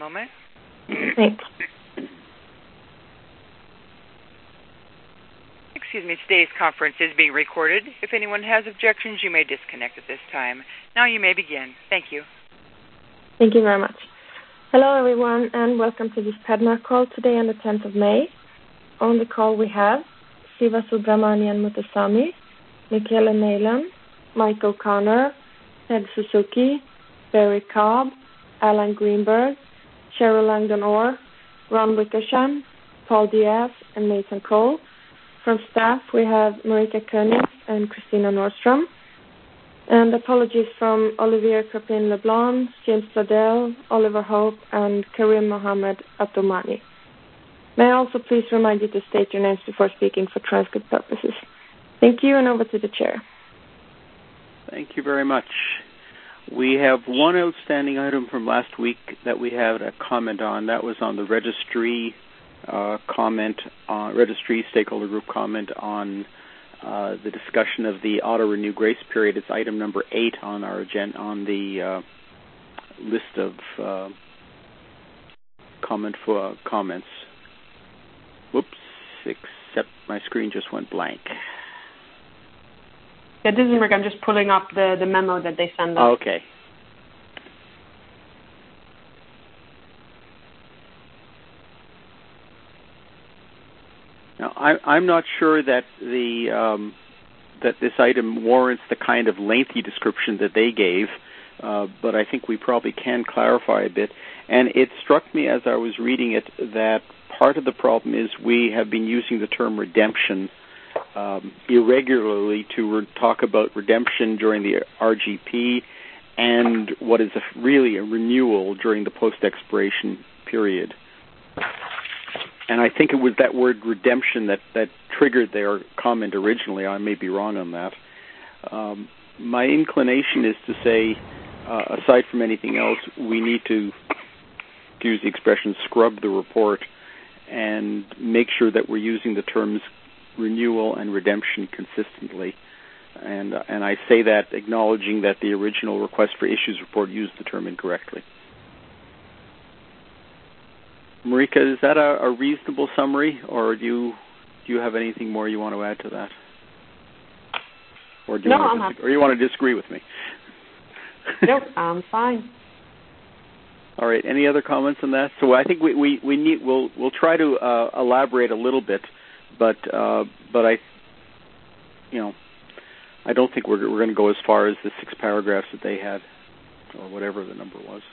Moment. Thanks. Excuse me, today's conference is being recorded. If anyone has objections, you may disconnect at this time. Now you may begin. Thank you. Thank you very much. Hello, everyone, and welcome to this PEDMAR call today on the 10th of May. On the call we have Siva Subramanian Muthuswamy, Michaela Neylan, Mike O'Connor, Ted Suzuki, Barry Cobb, Alan Greenberg, Cheryl Langdon-Orr, Ron Wickersham, Paul Diaz, and Nathan Cole. From staff, we have Marika Koenig and Christina Nordstrom. And apologies from Olivier Crapin-Leblanc, James Bladel, Oliver Hope, and Karim Mohammed Atomani. May I also please remind you to state your names before speaking for transcript purposes. Thank you, and over to the chair. Thank you very much. We have one outstanding item from last week that we had a comment on. That was on the registry registry stakeholder group comment on the discussion of the auto-renew grace period. It's item number 8 on our agenda, on the list of comments. Whoops, except my screen just went blank. Yeah, this is Rick. I'm just pulling up the memo that they send us. Okay. Now, I'm not sure that that this item warrants the kind of lengthy description that they gave, but I think we probably can clarify a bit. And it struck me as I was reading it that part of the problem is we have been using the term redemption irregularly to talk about redemption during the RGP and what is really a renewal during the post-expiration period. And I think it was that word redemption that triggered their comment originally. I may be wrong on that. My inclination is to say, aside from anything else, we need to use the expression scrub the report and make sure that we're using the terms renewal and redemption consistently. And I say that acknowledging that the original request for issues report used the term incorrectly. Marika, is that a reasonable summary, or do you have anything more you want to add to that? Or do you want to disagree with me? Nope, I'm fine. All right. Any other comments on that? So I think we'll try to elaborate a little bit, but I don't think we're going to go as far as the 6 paragraphs that they had, or whatever the number was.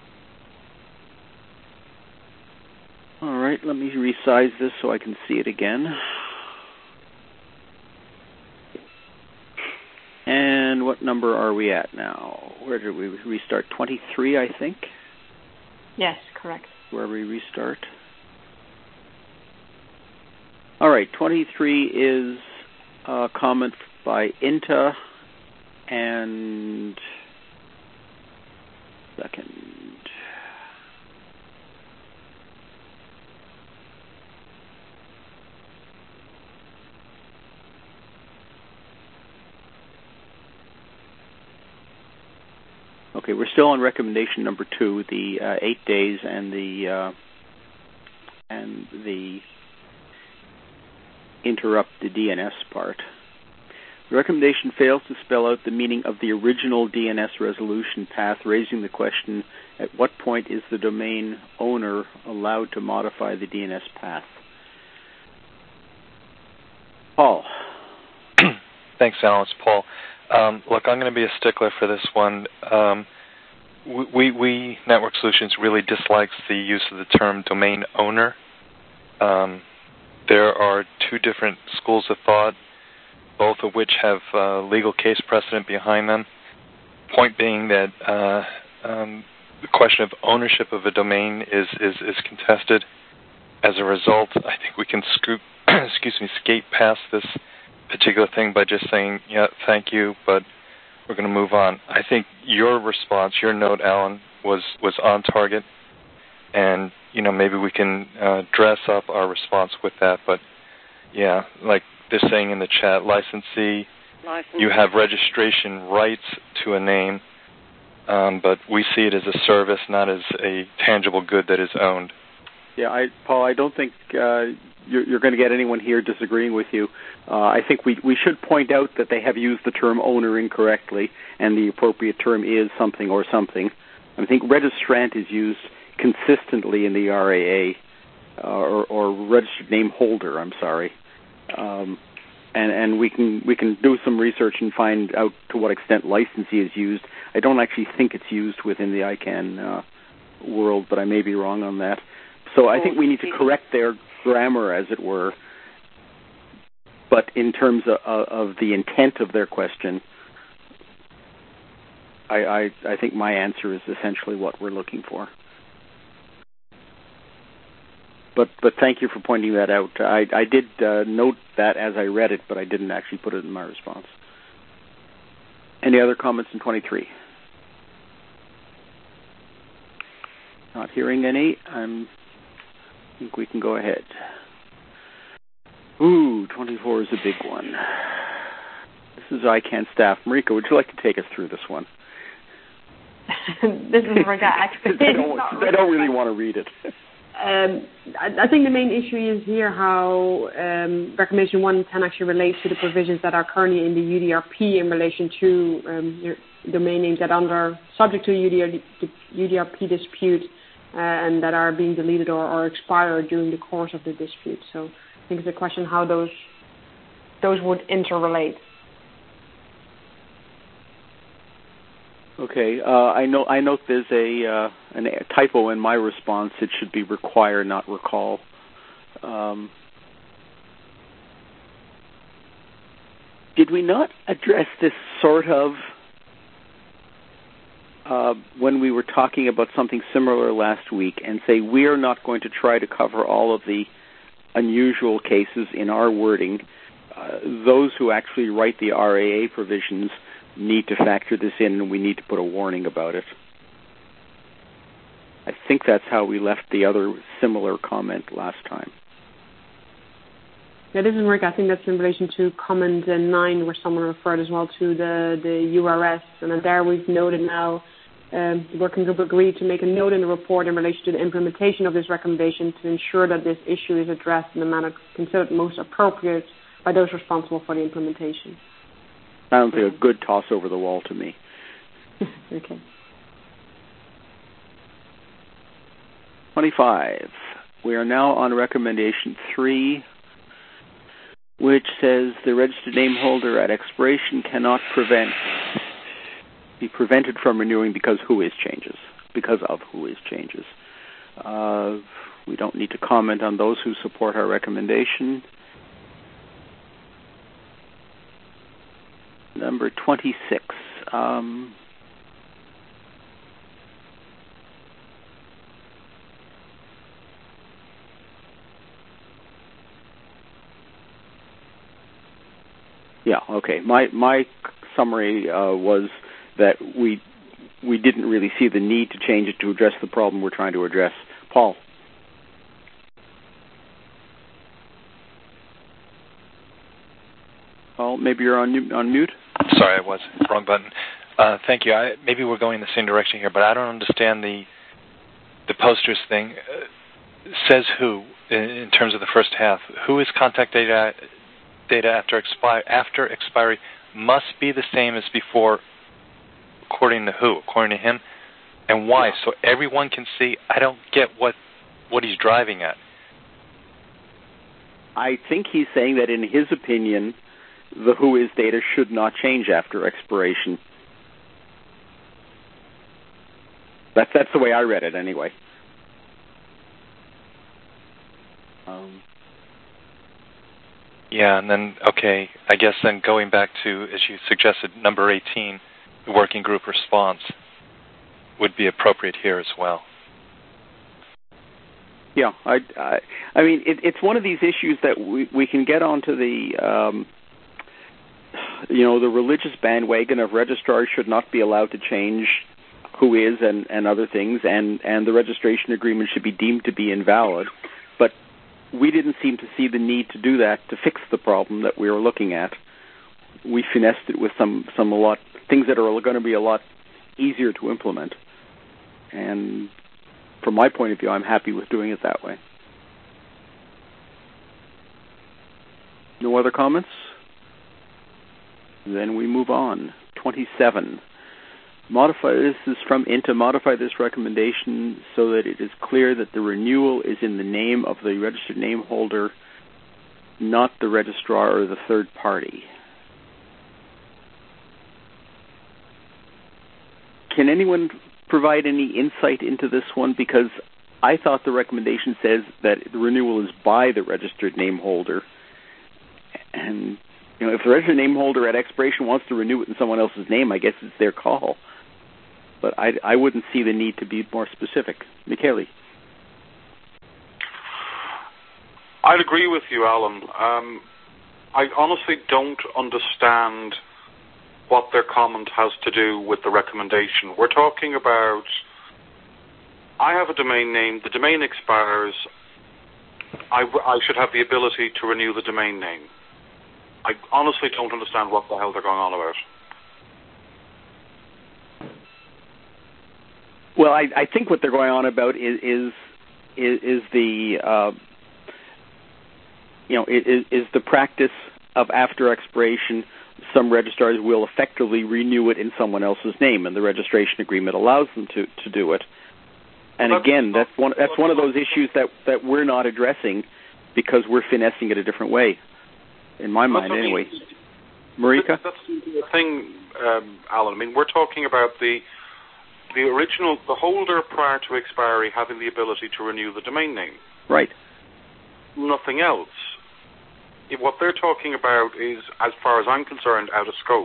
All right, let me resize this so I can see it again. And what number are we at now? Where did we restart? 23, I think? Yes, correct. Where we restart? All right, 23 is a comment by INTA and second. Okay, we're still on recommendation number 2, the 8 days and the interrupt the DNS part. The recommendation fails to spell out the meaning of the original DNS resolution path, raising the question, at what point is the domain owner allowed to modify the DNS path? Paul. Thanks, Alan. It's Paul. Look, I'm going to be a stickler for this one. We Network Solutions really dislikes the use of the term domain owner. There are 2 different schools of thought, both of which have legal case precedent behind them. Point being that the question of ownership of a domain is contested. As a result, I think we can skate past this particular thing by just saying, yeah, thank you, but we're going to move on. I think your response, your note, Alan, was on target, and maybe we can dress up our response with that. But yeah, like they're saying in the chat, licensee, you have registration rights to a name, but we see it as a service, not as a tangible good that is owned. Yeah, Paul, I don't think you're going to get anyone here disagreeing with you. I think we should point out that they have used the term owner incorrectly, and the appropriate term is something or something. I think registrant is used consistently in the RAA, or registered name holder, I'm sorry. And we can do some research and find out to what extent licensee is used. I don't actually think it's used within the ICANN world, but I may be wrong on that. So I think we need to correct their grammar, as it were. But in terms of the intent of their question, I think my answer is essentially what we're looking for. But thank you for pointing that out. I did note that as I read it, but I didn't actually put it in my response. Any other comments in 23? Not hearing any. I think we can go ahead. 24 is a big one. This is ICANN staff. Marika, would you like to take us through this one? This is Marika. I don't really want to read it. I think the main issue is here how Recommendation 1 and 10 actually relate to the provisions that are currently in the UDRP in relation to domain names that are subject to UDRP dispute and that are being deleted or expired during the course of the dispute. So I think it's a question how those would interrelate. Okay, I note there's a typo in my response. It should be require, not recall. Did we not address this sort of when we were talking about something similar last week and say we are not going to try to cover all of the unusual cases in our wording? Those who actually write the RAA provisions need to factor this in, and we need to put a warning about it. I think that's how we left the other similar comment last time. Yeah, this is Marika. I think that's in relation to comment 9, where someone referred as well to the URS, and there we've noted now the working group agreed to make a note in the report in relation to the implementation of this recommendation to ensure that this issue is addressed in the manner considered most appropriate by those responsible for the implementation. Sounds like a good toss over the wall to me. Okay. 25. We are now on Recommendation 3, which says the registered name holder at expiration cannot be prevented from renewing because of who is changes. We don't need to comment on those who support our recommendation. Number 26. Yeah, okay. My summary was that we didn't really see the need to change it to address the problem we're trying to address. Paul? Paul, maybe you're on mute? Sorry, I was. Wrong button. Thank you. Maybe we're going in the same direction here, but I don't understand the posters thing. Says who, in terms of the first half. Who is contact data after expiry must be the same as before, according to who? According to him? And why? Yeah. So everyone can see. I don't get what he's driving at. I think he's saying that in his opinion, the who is data should not change after expiration. That's the way I read it anyway. Yeah, and then, okay, I guess then going back to, as you suggested, number 18, the working group response would be appropriate here as well. Yeah, I mean, it's one of these issues that we can get onto the, the religious bandwagon of registrars should not be allowed to change who is and other things, and the registration agreement should be deemed to be invalid. But we didn't seem to see the need to do that to fix the problem that we were looking at. We finessed it with some things that are going to be a lot easier to implement. And from my point of view, I'm happy with doing it that way. No other comments? Then we move on. 27. This is from INTA. Modify this recommendation so that it is clear that the renewal is in the name of the registered name holder, not the registrar or the third party. Can anyone provide any insight into this one? Because I thought the recommendation says that the renewal is by the registered name holder. And if the registered name holder at expiration wants to renew it in someone else's name, I guess it's their call. But I wouldn't see the need to be more specific. Michele. I'd agree with you, Alan. I honestly don't understand what their comment has to do with the recommendation. We're talking about, I have a domain name, the domain expires, I should have the ability to renew the domain name. I honestly don't understand what the hell they're going on about. Well, I think what they're going on about is the is the practice of after expiration, some registrars will effectively renew it in someone else's name, and the registration agreement allows them to do it. And again, that's one of those issues that we're not addressing because we're finessing it a different way, in my mind, anyway. Marika? That's the thing, Alan. I mean, we're talking about the holder prior to expiry having the ability to renew the domain name. Right. Nothing else. What they're talking about is, as far as I'm concerned, out of scope.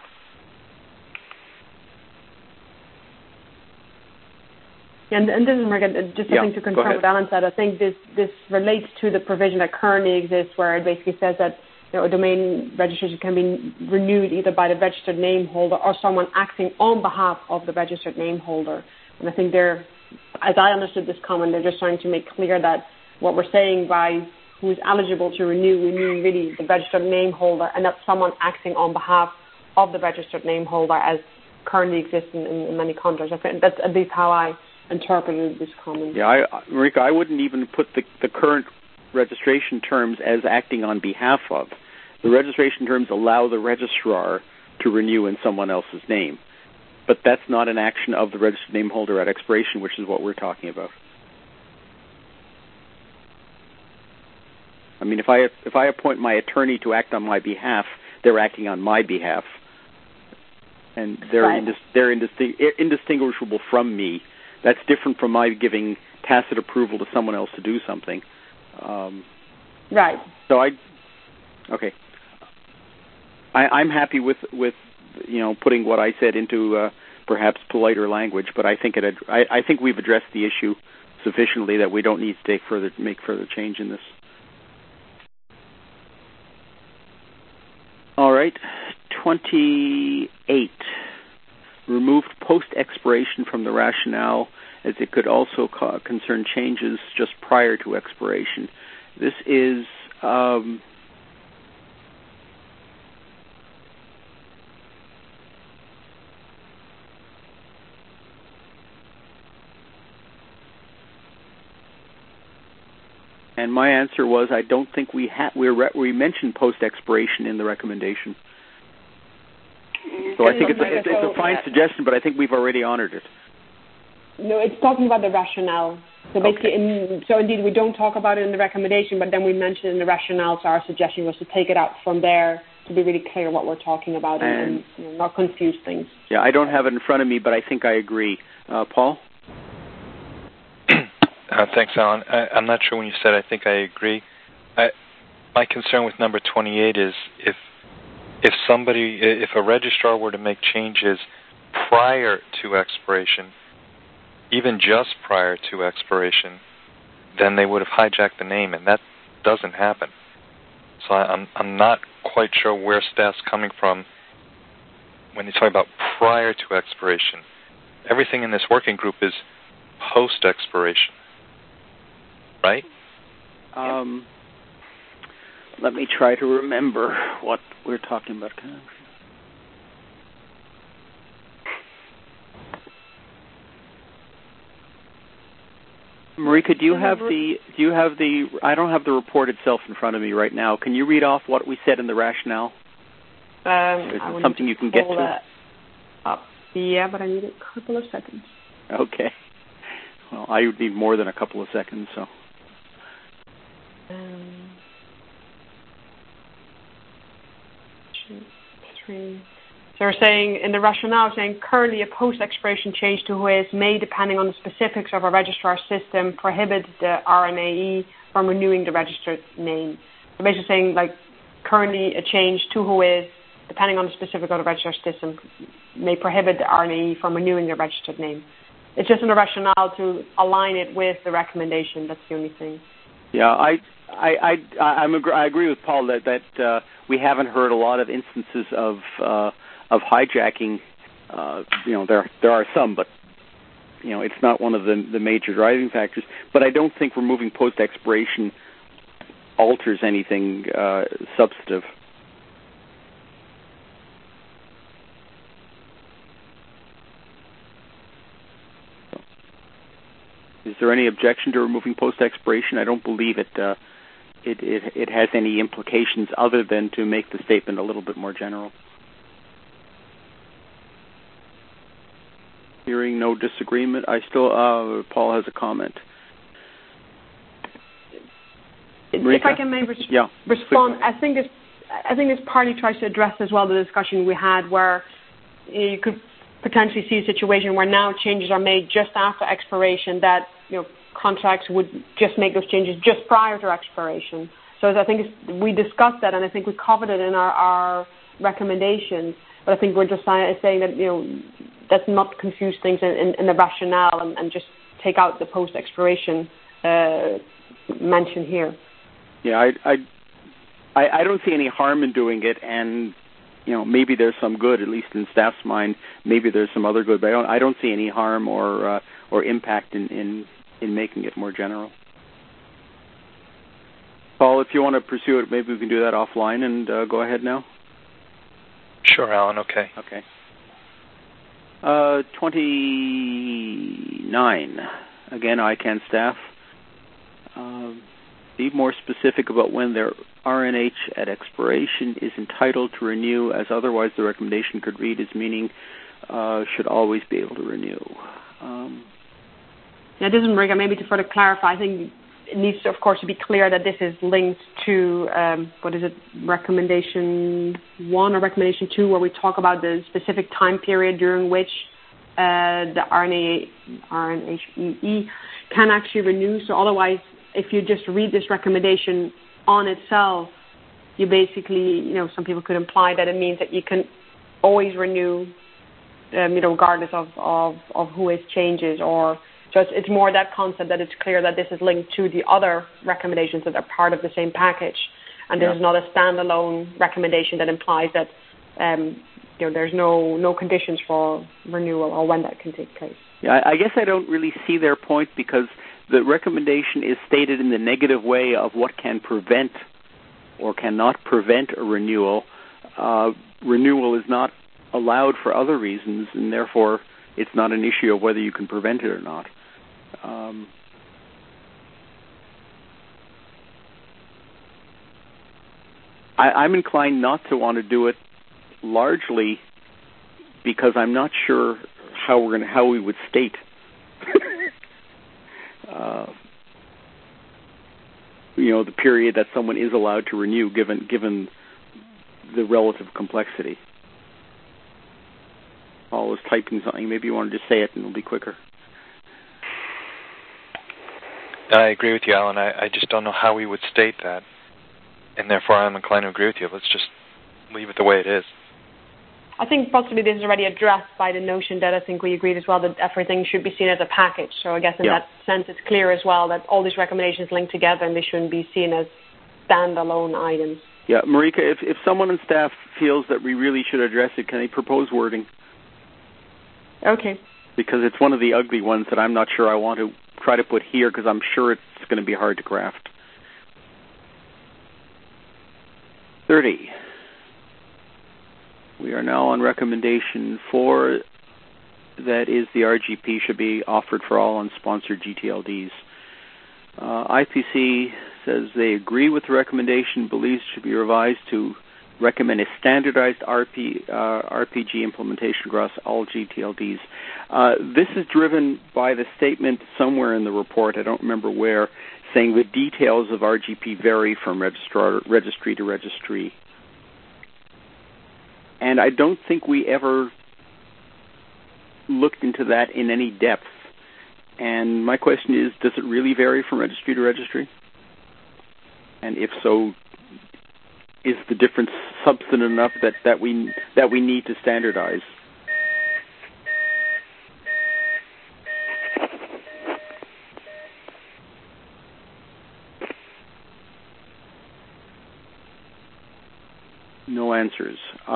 And this is, Marika, just something to confirm what Alan said. I think this relates to the provision that currently exists, where it basically says that a domain registration can be renewed either by the registered name holder or someone acting on behalf of the registered name holder. And I think as I understood this comment, they're just trying to make clear that what we're saying by who is eligible to renew, we mean really the registered name holder, and not someone acting on behalf of the registered name holder as currently exists in many contracts. I think that's at least how I interpreted this comment. Yeah, Marika, I wouldn't even put the current registration terms as acting on behalf of. The registration terms allow the registrar to renew in someone else's name. But that's not an action of the registered name holder at expiration, which is what we're talking about. I mean, if I appoint my attorney to act on my behalf, they're acting on my behalf. And they're right. They're indistinguishable from me. That's different from my giving tacit approval to someone else to do something. Right. So I'm happy with putting what I said into perhaps politer language, but I think I think we've addressed the issue sufficiently that we don't need to make further change in this. All right, 28. Removed post-expiration from the rationale, as it could also concern changes just prior to expiration. This is and my answer was I don't think we mentioned post-expiration in the recommendation. So I think it's a fine suggestion, but I think we've already honored it. No, it's talking about the rationale. So basically, indeed, we don't talk about it in the recommendation, but then we mention it in the rationale. So our suggestion was to take it out from there to be really clear what we're talking about and not confuse things. Yeah, I don't have it in front of me, but I think I agree. Paul? Thanks, Alan. I'm not sure when you said I think I agree. My concern with number 28 is if a registrar were to make changes prior to expiration, even just prior to expiration, then they would have hijacked the name, and that doesn't happen. So I'm not quite sure where staff's coming from when they talk about prior to expiration. Everything in this working group is post-expiration, right? Let me try to remember what we're talking about. Marika, do you have the? I don't have the report itself in front of me right now. Can you read off what we said in the rationale? Is it something you can get to? Up. Yeah, but I need a couple of seconds. Okay. Well, I would need more than a couple of seconds, so. So we're saying in the rationale, saying currently a post-expiration change to WHOIS may, depending on the specifics of a registrar system, prohibit the RNAE from renewing the registered name. So basically saying, like, currently a change to WHOIS, depending on the specific of the registrar system, may prohibit the RNAE from renewing the registered name. It's just in the rationale to align it with the recommendation. That's the only thing. Yeah, I agree with Paul that we haven't heard a lot of instances of hijacking. There are some, but it's not one of the major driving factors. But I don't think removing post-expiration alters anything substantive. Is there any objection to removing post-expiration? I don't believe it has any implications other than to make the statement a little bit more general. Hearing no disagreement, Paul has a comment. Marika? If I can maybe respond, I think this partly tries to address as well the discussion we had where you could potentially see a situation where now changes are made just after expiration that contracts would just make those changes just prior to expiration. So I think we discussed that, and I think we covered it in our recommendations. But I think we're just saying that let's not confuse things in the rationale and just take out the post-expiration mention here. Yeah, I don't see any harm in doing it, and maybe there's some good, at least in staff's mind. Maybe there's some other good, but I don't see any harm or impact in making it more general. Paul, if you want to pursue it, maybe we can do that offline and go ahead now. Sure, Alan. Okay. Okay. 29. Again, ICANN staff. Be more specific about when their RNH at expiration is entitled to renew, as otherwise the recommendation could read as meaning should always be able to renew. This is Marika. Maybe to further clarify, I think it needs to, of course, to be clear that this is linked to, recommendation 1 or recommendation 2, where we talk about the specific time period during which the RNHEE can actually renew. So otherwise, if you just read this recommendation on itself, you basically, some people could imply that it means that you can always renew, regardless of WHOIS changes. Or so it's more that concept that it's clear that this is linked to the other recommendations that are part of the same package, and this is not a standalone recommendation that implies that there's no conditions for renewal or when that can take place. Yeah, I guess I don't really see their point, because the recommendation is stated in the negative way of what can prevent or cannot prevent a renewal. Renewal is not allowed for other reasons, and therefore it's not an issue of whether you can prevent it or not. I'm inclined not to want to do it, largely because I'm not sure how we would state the period that someone is allowed to renew, given the relative complexity. Paul was typing something. Maybe you wanted to say it and it'll be quicker. I agree with you, Alan. I just don't know how we would state that, and therefore I'm inclined to agree with you. Let's just leave it the way it is. I think possibly this is already addressed by the notion that I think we agreed as well that everything should be seen as a package. So I guess in that sense it's clear as well that all these recommendations link together and they shouldn't be seen as standalone items. Yeah, Marika, if someone on staff feels that we really should address it, can they propose wording? Okay. Because it's one of the ugly ones that I'm not sure I want to try to put here, because I'm sure it's going to be hard to craft. 30. We are now on recommendation 4. That is, the RGP should be offered for all unsponsored GTLDs. IPC says they agree with the recommendation, believes it should be revised to recommend a standardized RPG implementation across all GTLDs. This is driven by the statement somewhere in the report, I don't remember where, saying the details of RGP vary from registry to registry. And I don't think we ever looked into that in any depth. And my question is, does it really vary from registry to registry? And if so, is the difference substantive enough that we need to standardize? No answers.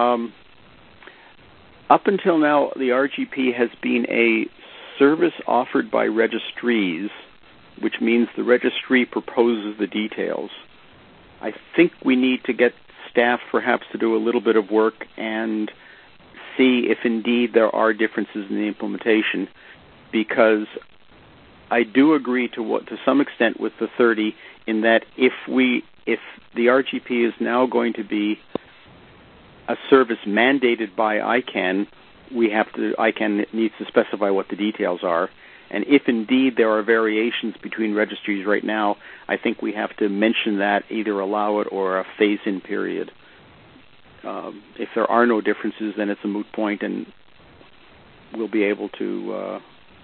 Up until now, the RGP has been a service offered by registries, which means the registry proposes the details. I think we need to get staff perhaps to do a little bit of work and see if indeed there are differences in the implementation, because I do agree to some extent with the 30 in that if the RGP is now going to be a service mandated by ICANN, ICANN needs to specify what the details are. And if indeed there are variations between registries right now, I think we have to mention that, either allow it or a phase-in period. If there are no differences, then it's a moot point, and we'll be able to,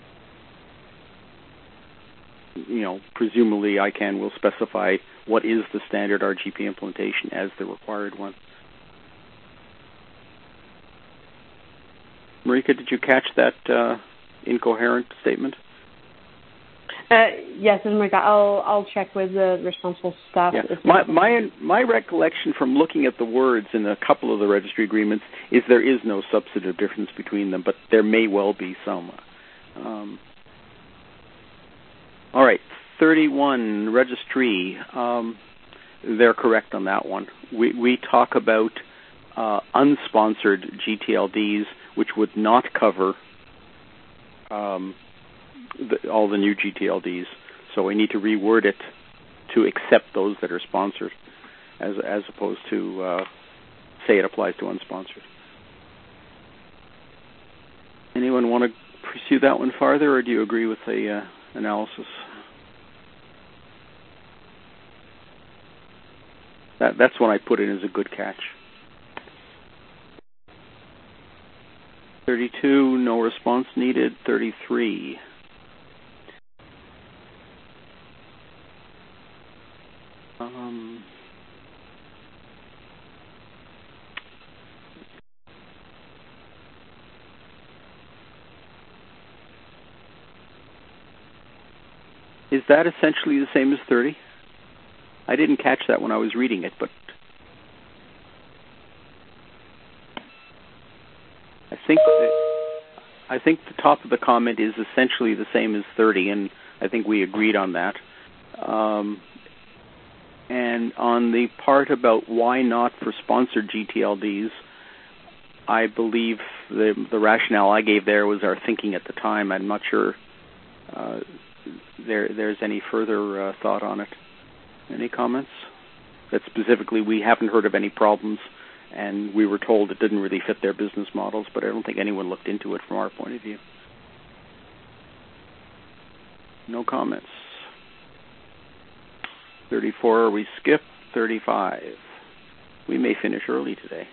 presumably ICANN will specify what is the standard RGP implementation as the required one. Marika, did you catch that incoherent statement? Yes, Marika, I'll check with the responsible staff. Yeah. My recollection from looking at the words in a couple of the registry agreements is there is no substantive difference between them, but there may well be some. All right, 31, registry. They're correct on that one. We talk about unsponsored GTLDs, which would not cover all the new GTLDs. So we need to reword it to accept those that are sponsored, as opposed to say it applies to unsponsored. Anyone want to pursue that one farther, or do you agree with the analysis? That's one I put in as a good catch. 32, no response needed. 33. Is that essentially the same as 30? I didn't catch that when I was reading it, but I think the top of the comment is essentially the same as 30, and I think we agreed on that. And on the part about why not for sponsored GTLDs, I believe the rationale I gave there was our thinking at the time. I'm not sure there's any further thought on it. Any comments? That specifically we haven't heard of any problems, and we were told it didn't really fit their business models, but I don't think anyone looked into it from our point of view. No comments. 34, we skip. 35. We may finish early today.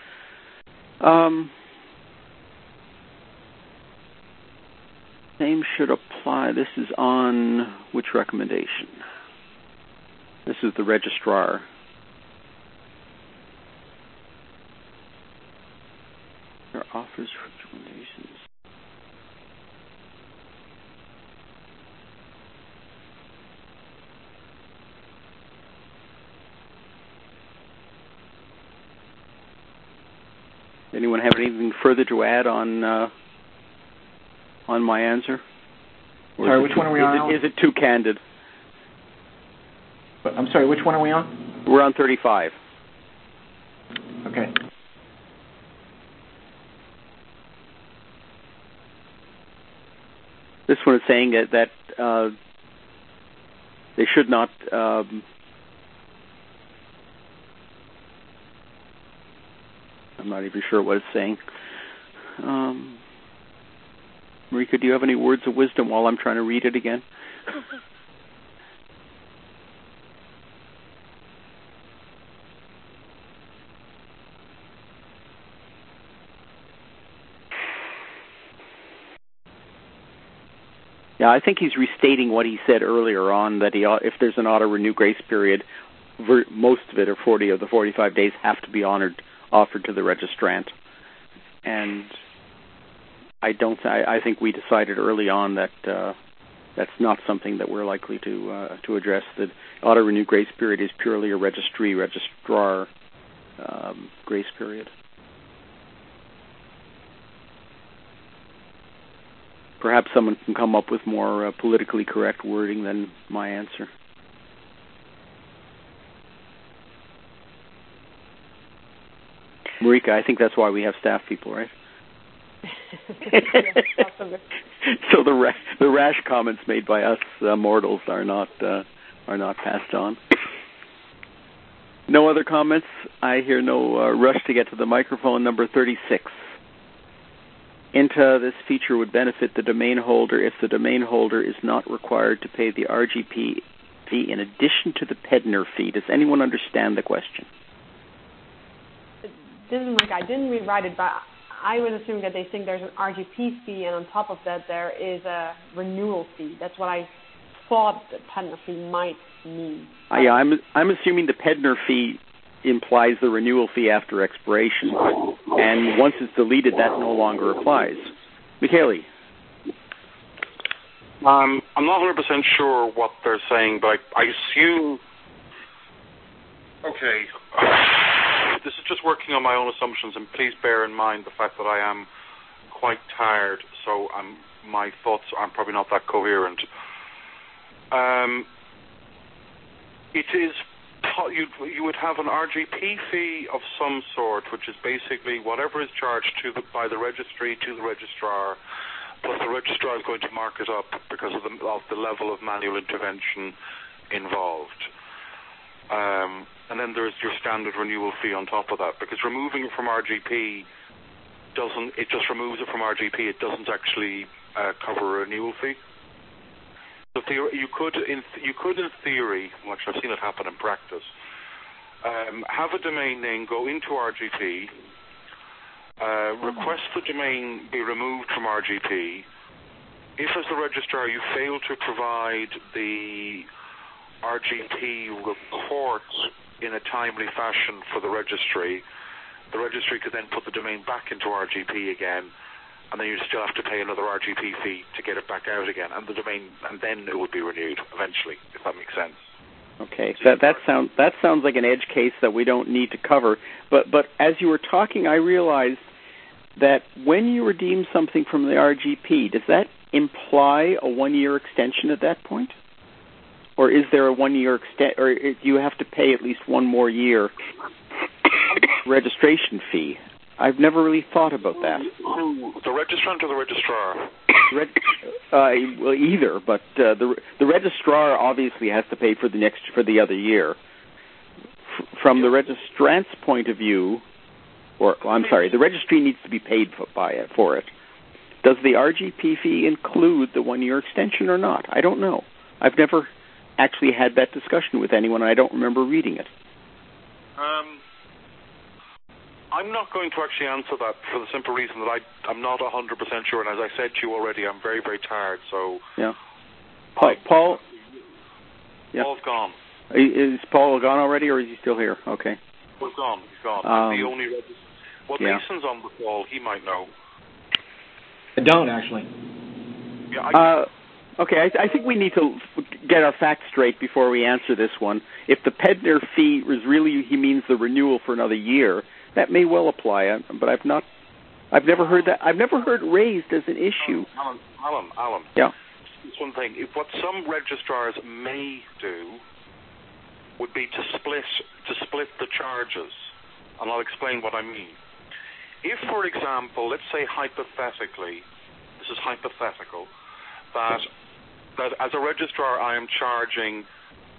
Same should apply. This is on which recommendation? This is the registrar. There offers recommendations. Anyone have anything further to add on my answer? Or sorry, which one are we on? Is it too candid? I'm sorry, which one are we on? We're on 35. Okay. This one is saying that They should not. I'm not even sure what it's saying. Marika, do you have any words of wisdom while I'm trying to read it again? Yeah, I think he's restating what he said earlier on, that if there's an auto-renew grace period, most of it, or 40 of the 45 days, have to be offered to the registrant. And I think we decided early on that that's not something that we're likely to address. The auto-renew grace period is purely a registrar grace period. Perhaps someone can come up with more politically correct wording than my answer. Marika, I think that's why we have staff people, right? So the rash comments made by us mortals are not passed on. No other comments? I hear no rush to get to the microphone. Number 36. INTA, this feature would benefit the domain holder if the domain holder is not required to pay the RGP fee in addition to the PEDNR fee. Does anyone understand the question? This is Marika. I didn't rewrite it, but I was assuming that they think there's an RGP fee, and on top of that there is a renewal fee. That's what I thought the PEDNR fee might mean. Yeah, I'm assuming the PEDNR fee implies the renewal fee after expiration, and once it's deleted, that no longer applies. Michele? I'm not 100% sure what they're saying, but I assume... Okay. This is just working on my own assumptions, and please bear in mind the fact that I am quite tired, so my thoughts are probably not that coherent. It is... You would have an RGP fee of some sort, which is basically whatever is charged by the registry to the registrar, plus the registrar is going to mark it up because of the level of manual intervention involved. And then there's your standard renewal fee on top of that, because removing it from RGP just removes it from RGP. It doesn't actually cover a renewal fee. So you could, in theory, which I've seen it happen in practice, have a domain name go into RGP, request the domain be removed from RGP. If, as the registrar, you fail to provide the RGP report in a timely fashion for the registry could then put the domain back into RGP again, and then you still have to pay another RGP fee to get it back out again, and then it would be renewed eventually, if that makes sense. Okay, that sounds like an edge case that we don't need to cover. But as you were talking, I realized that when you redeem something from the RGP, does that imply a 1-year extension at that point, or is there a 1-year or do you have to pay at least one more year registration fee? I've never really thought about that. The registrant or the registrar? Well, either, but the registrar obviously has to pay for the other year. From the registrant's point of view, the registry needs to be paid for it. Does the RGP fee include the 1-year extension or not? I don't know. I've never actually had that discussion with anyone, and I don't remember reading it. I'm not going to actually answer that for the simple reason that I'm not 100% sure, and as I said to you already, I'm very, very tired, so... Yeah. Paul? Yeah. Paul's gone. Is Paul gone already, or is he still here? Okay. He's gone. I'm the only register. Mason's on the call, he might know. I don't, actually. Yeah, okay, I think we need to get our facts straight before we answer this one. If the PEDNR fee is really, he means the renewal for another year, that may well apply, but I've never heard that. I've never heard it raised as an issue. Alan. Yeah. It's one thing. What some registrars may do would be to split the charges, and I'll explain what I mean. If, for example, let's say hypothetically, this is hypothetical, that as a registrar I am charging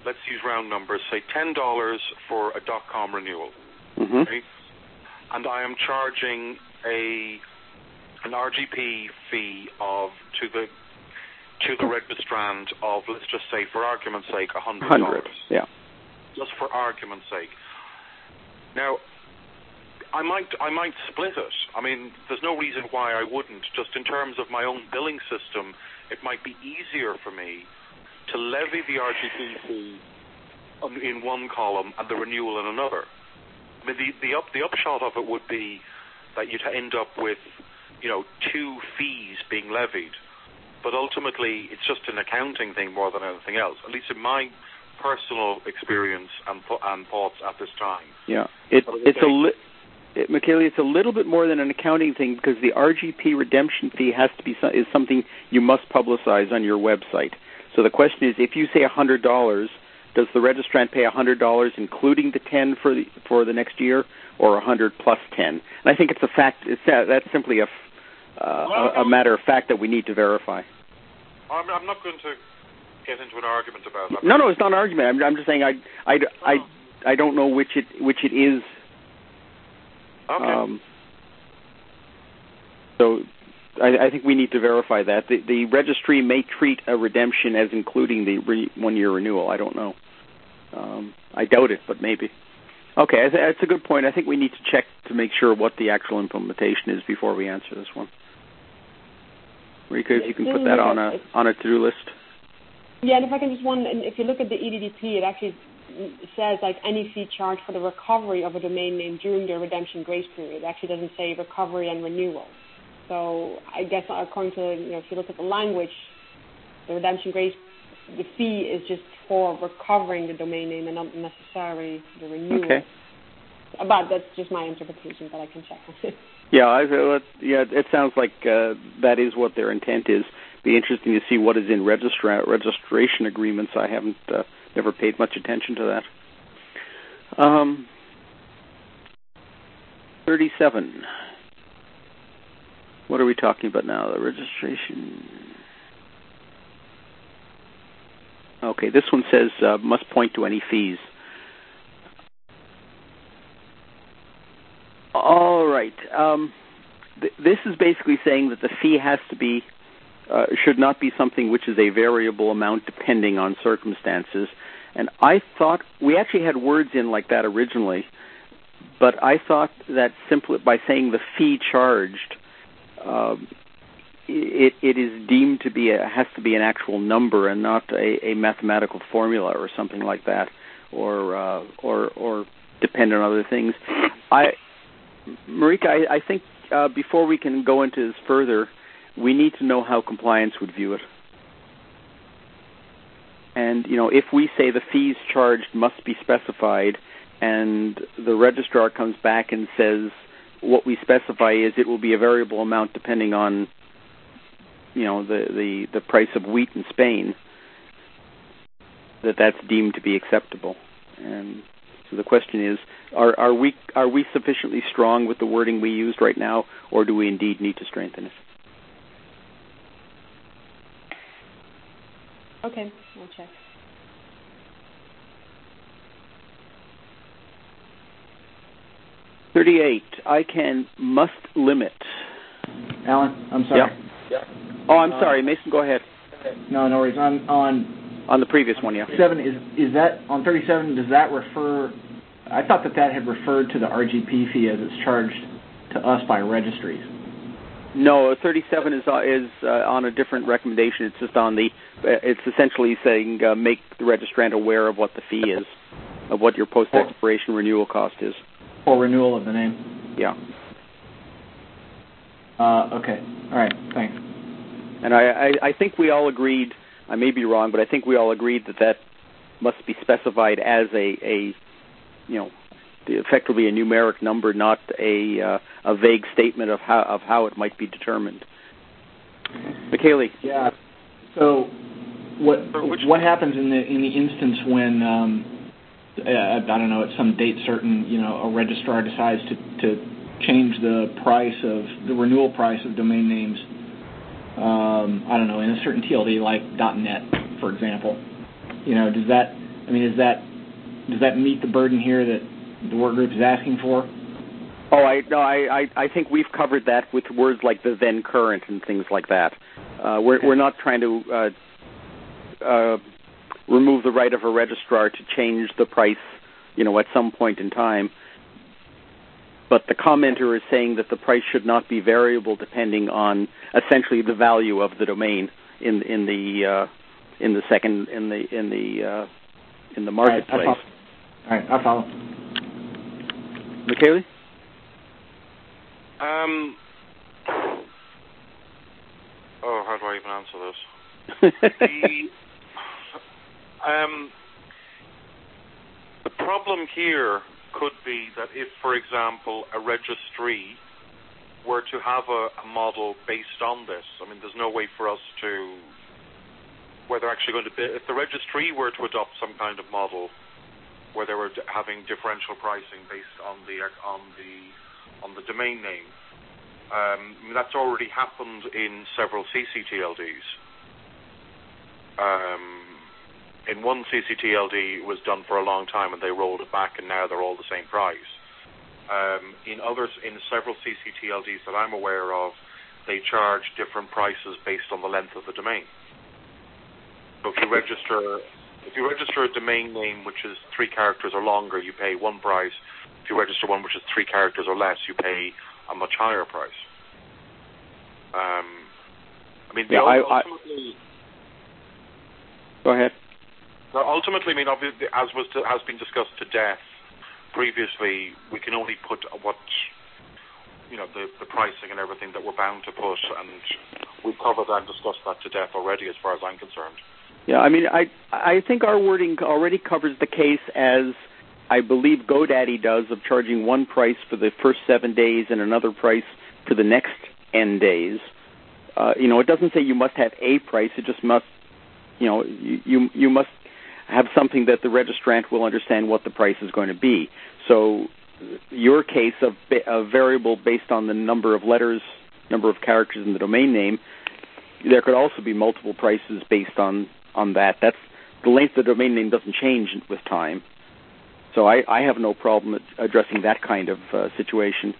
let's use round numbers, say $10 for a .com renewal, okay? And I am charging an RGP fee to the registrant of, let's just say, for argument's sake, $100. Yeah. Just for argument's sake. Now, I might split it. I mean, there's no reason why I wouldn't. Just in terms of my own billing system, it might be easier for me to levy the RGP fee in one column and the renewal in another. I mean, the upshot of it would be that you'd end up with, two fees being levied. But ultimately, it's just an accounting thing more than anything else, at least in my personal experience and thoughts at this time. Yeah, Michele, it's a little bit more than an accounting thing because the RGP redemption fee is something you must publicize on your website. So the question is, if you say $100, does the registrant pay $100, including the $10 for the next year, or $100 plus $10? And I think it's a fact. That's simply a matter of fact that we need to verify. I'm not going to get into an argument about that. No, it's not an argument. I'm just saying I don't know which it is. Okay. So I think we need to verify that. The registry may treat a redemption as including the 1-year renewal. I don't know. I doubt it, but maybe. Okay, that's a good point. I think we need to check to make sure what the actual implementation is before we answer this one. Rika, if you can put that on a to-do list. Yeah, and if I can if you look at the EDDP, it actually says like any fee charged for the recovery of a domain name during the redemption grace period. It actually doesn't say recovery and renewal. So I guess according to, if you look at the language, the redemption grace, the fee is just for recovering the domain name and not necessarily the renewal. Okay. But that's just my interpretation, but I can check on it. Yeah, it sounds like that is what their intent is. Be interesting to see what is in registration agreements. I haven't never paid much attention to that. 37. What are we talking about now? The registration. Okay, this one says must point to any fees. All right. This is basically saying that the fee has to be should not be something which is a variable amount depending on circumstances. And I thought we actually had words in like that originally, but I thought that simply by saying the fee charged, it is deemed to be has to be an actual number and not a mathematical formula or something like that, or depend on other things. Marika, I think before we can go into this further, we need to know how compliance would view it. And, if we say the fees charged must be specified and the registrar comes back and says what we specify is it will be a variable amount depending on, the price of wheat in Spain, that's deemed to be acceptable. And so the question is, are we sufficiently strong with the wording we used right now, or do we indeed need to strengthen it? Okay, I'll check. ICANN must limit. Alan, I'm sorry. Yeah. Oh, I'm sorry, Mason. Go ahead. No worries. On the previous one, yeah. 7 is that on 37? Does that refer? I thought that had referred to the RGP fee as it's charged to us by registries. No, 37 is on a different recommendation. It's just on it's essentially saying make the registrant aware of what the fee is, of what your post-expiration renewal cost is. For renewal of the name? Yeah. Okay. All right. Thanks. And I think we all agreed, I may be wrong, but I think we all agreed that must be specified as effectively a numeric number, not a vague statement of how it might be determined. Michele. Yeah. So what happens in the instance when I don't know, at some date certain, a registrar decides to change the renewal price of domain names, I don't know, in a certain TLD like .net, for example. Does I mean, does that meet the burden here that the work group is asking for? Oh, I think we've covered that with words like the then current and things like that. We're not trying to remove the right of a registrar to change the price, at some point in time. But the commenter is saying that the price should not be variable depending on essentially the value of the domain in the marketplace. All right, I follow. Michele? How do I even answer this? The problem here could be that if, for example, a registry were to have a model based on this, I mean, there's no way for us to, where they're actually going to be, if the registry were to adopt some kind of model where they were having differential pricing based on the domain name, that's already happened in several CCTLDs. In one CCTLD, it was done for a long time, and they rolled it back, and now they're all the same price. In several CCTLDs that I'm aware of, they charge different prices based on the length of the domain. So if you register a domain name which is 3 characters or longer, you pay one price. If you register one which is 3 characters or less, you pay a much higher price. Ultimately. Go ahead. Ultimately, obviously, as has been discussed to death previously, we can only put what the pricing and everything that we're bound to put, and we've covered that and discussed that to death already, as far as I'm concerned. Yeah, I think our wording already covers the case as I believe GoDaddy does, of charging one price for the first 7 days and another price for the next N days. It doesn't say you must have a price. It just must, you must have something that the registrant will understand what the price is going to be. So your case of a variable based on the number of letters, number of characters in the domain name, there could also be multiple prices based on that. That's the length of the domain name doesn't change with time. So I have no problem addressing that kind of situation.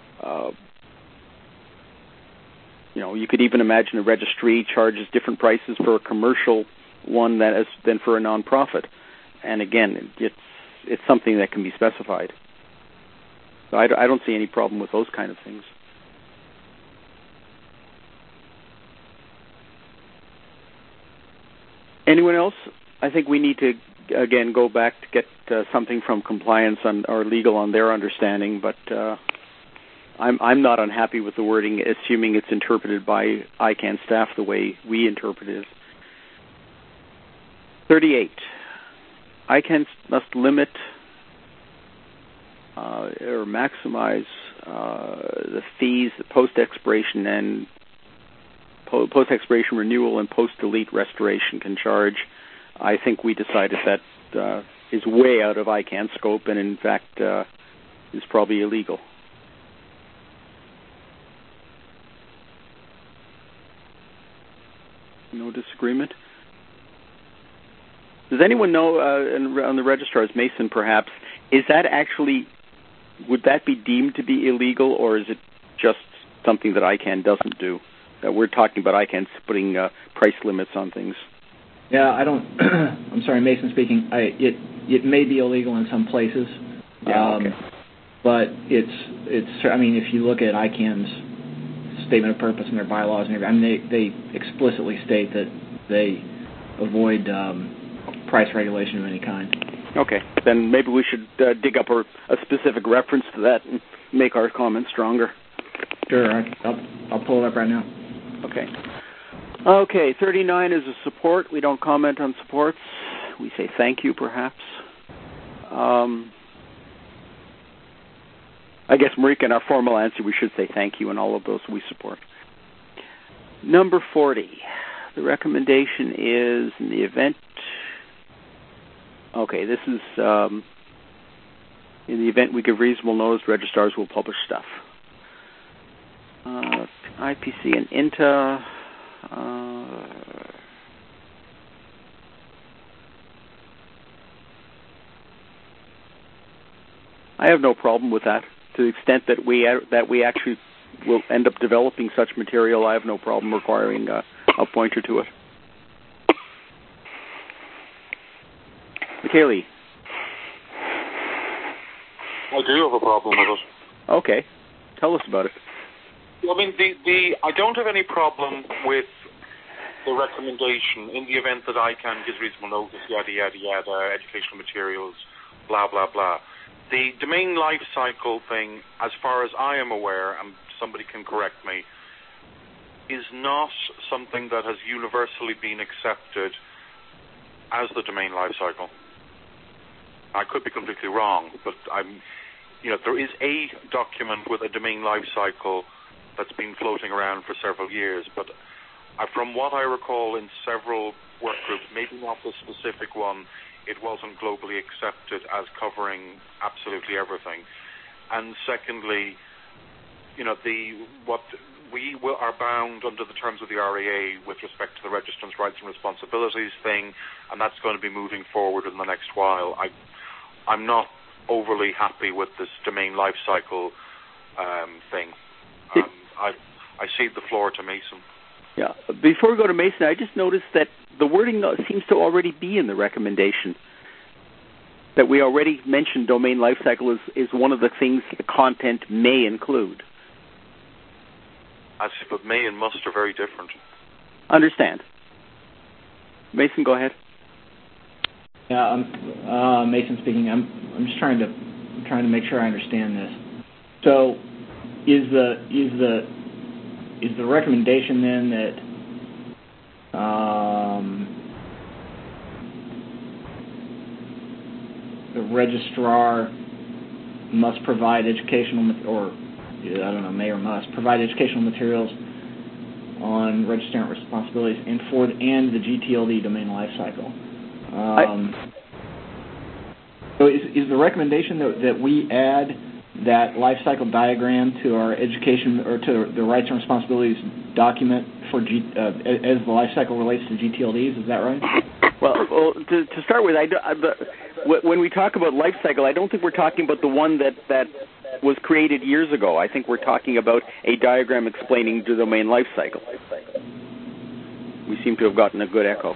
You could even imagine a registry charges different prices for a commercial one than for a nonprofit. And again, it's something that can be specified. So I don't see any problem with those kind of things. Anyone else? I think we need to, again, go back to get something from compliance or legal on their understanding, but I'm not unhappy with the wording, assuming it's interpreted by ICANN staff the way we interpret it. 38. ICANN must limit or maximize the fees that post-expiration and post-expiration renewal and post-delete restoration can charge. I think we decided that is way out of ICANN scope and, in fact, is probably illegal. No disagreement? Does anyone know, on the registrars, Mason perhaps, would that be deemed to be illegal, or is it just something that ICANN doesn't do? We're talking about ICANN putting price limits on things. Yeah, I'm sorry, Mason speaking. It may be illegal in some places. Yeah, okay. But if you look at ICANN's statement of purpose and their bylaws and everything, they explicitly state that they avoid price regulation of any kind. Okay, then maybe we should dig up a specific reference to that and make our comments stronger. Sure, I'll pull it up right now. Okay, 39 is a support. We don't comment on supports. We say thank you, perhaps. I guess, Marika, in our formal answer, we should say thank you, and all of those we support. Number 40. The recommendation is in the event... Okay, this is... in the event we give reasonable notice, registrars will publish stuff. IPC and INTA... I have no problem with that. To the extent that we actually will end up developing such material, I have no problem requiring a pointer to it. Michele. I do have a problem with it. Okay. Tell us about it. I mean, I don't have any problem with the recommendation in the event that ICANN gives reasonable notice, yada, yada, yada, educational materials, blah, blah, blah. The domain life cycle thing, as far as I am aware, and somebody can correct me, is not something that has universally been accepted as the domain life cycle. I could be completely wrong, but there is a document with a domain life cycle that's been floating around for several years, but from what I recall in several work groups, maybe not the specific one, it wasn't globally accepted as covering absolutely everything. And secondly, what we are bound under the terms of the RAA with respect to the registrant's rights and responsibilities thing, and that's going to be moving forward in the next while. I'm not overly happy with this domain life cycle thing. I cede the floor to Mason. Yeah. Before we go to Mason, I just noticed that the wording seems to already be in the recommendation. That we already mentioned domain lifecycle is one of the things the content may include. I see, but may and must are very different. Understand. Mason, go ahead. Yeah, Mason speaking. I'm just trying to make sure I understand this. So, is the recommendation then that the registrar must provide may or must provide educational materials on registrant responsibilities and the GTLD domain lifecycle? So is the recommendation that we add that lifecycle diagram to our education or to the rights and responsibilities document for as the lifecycle relates to GTLDs? Is that right? Well, to start with, when we talk about lifecycle, I don't think we're talking about the one that was created years ago. I think we're talking about a diagram explaining the domain lifecycle. We seem to have gotten a good echo.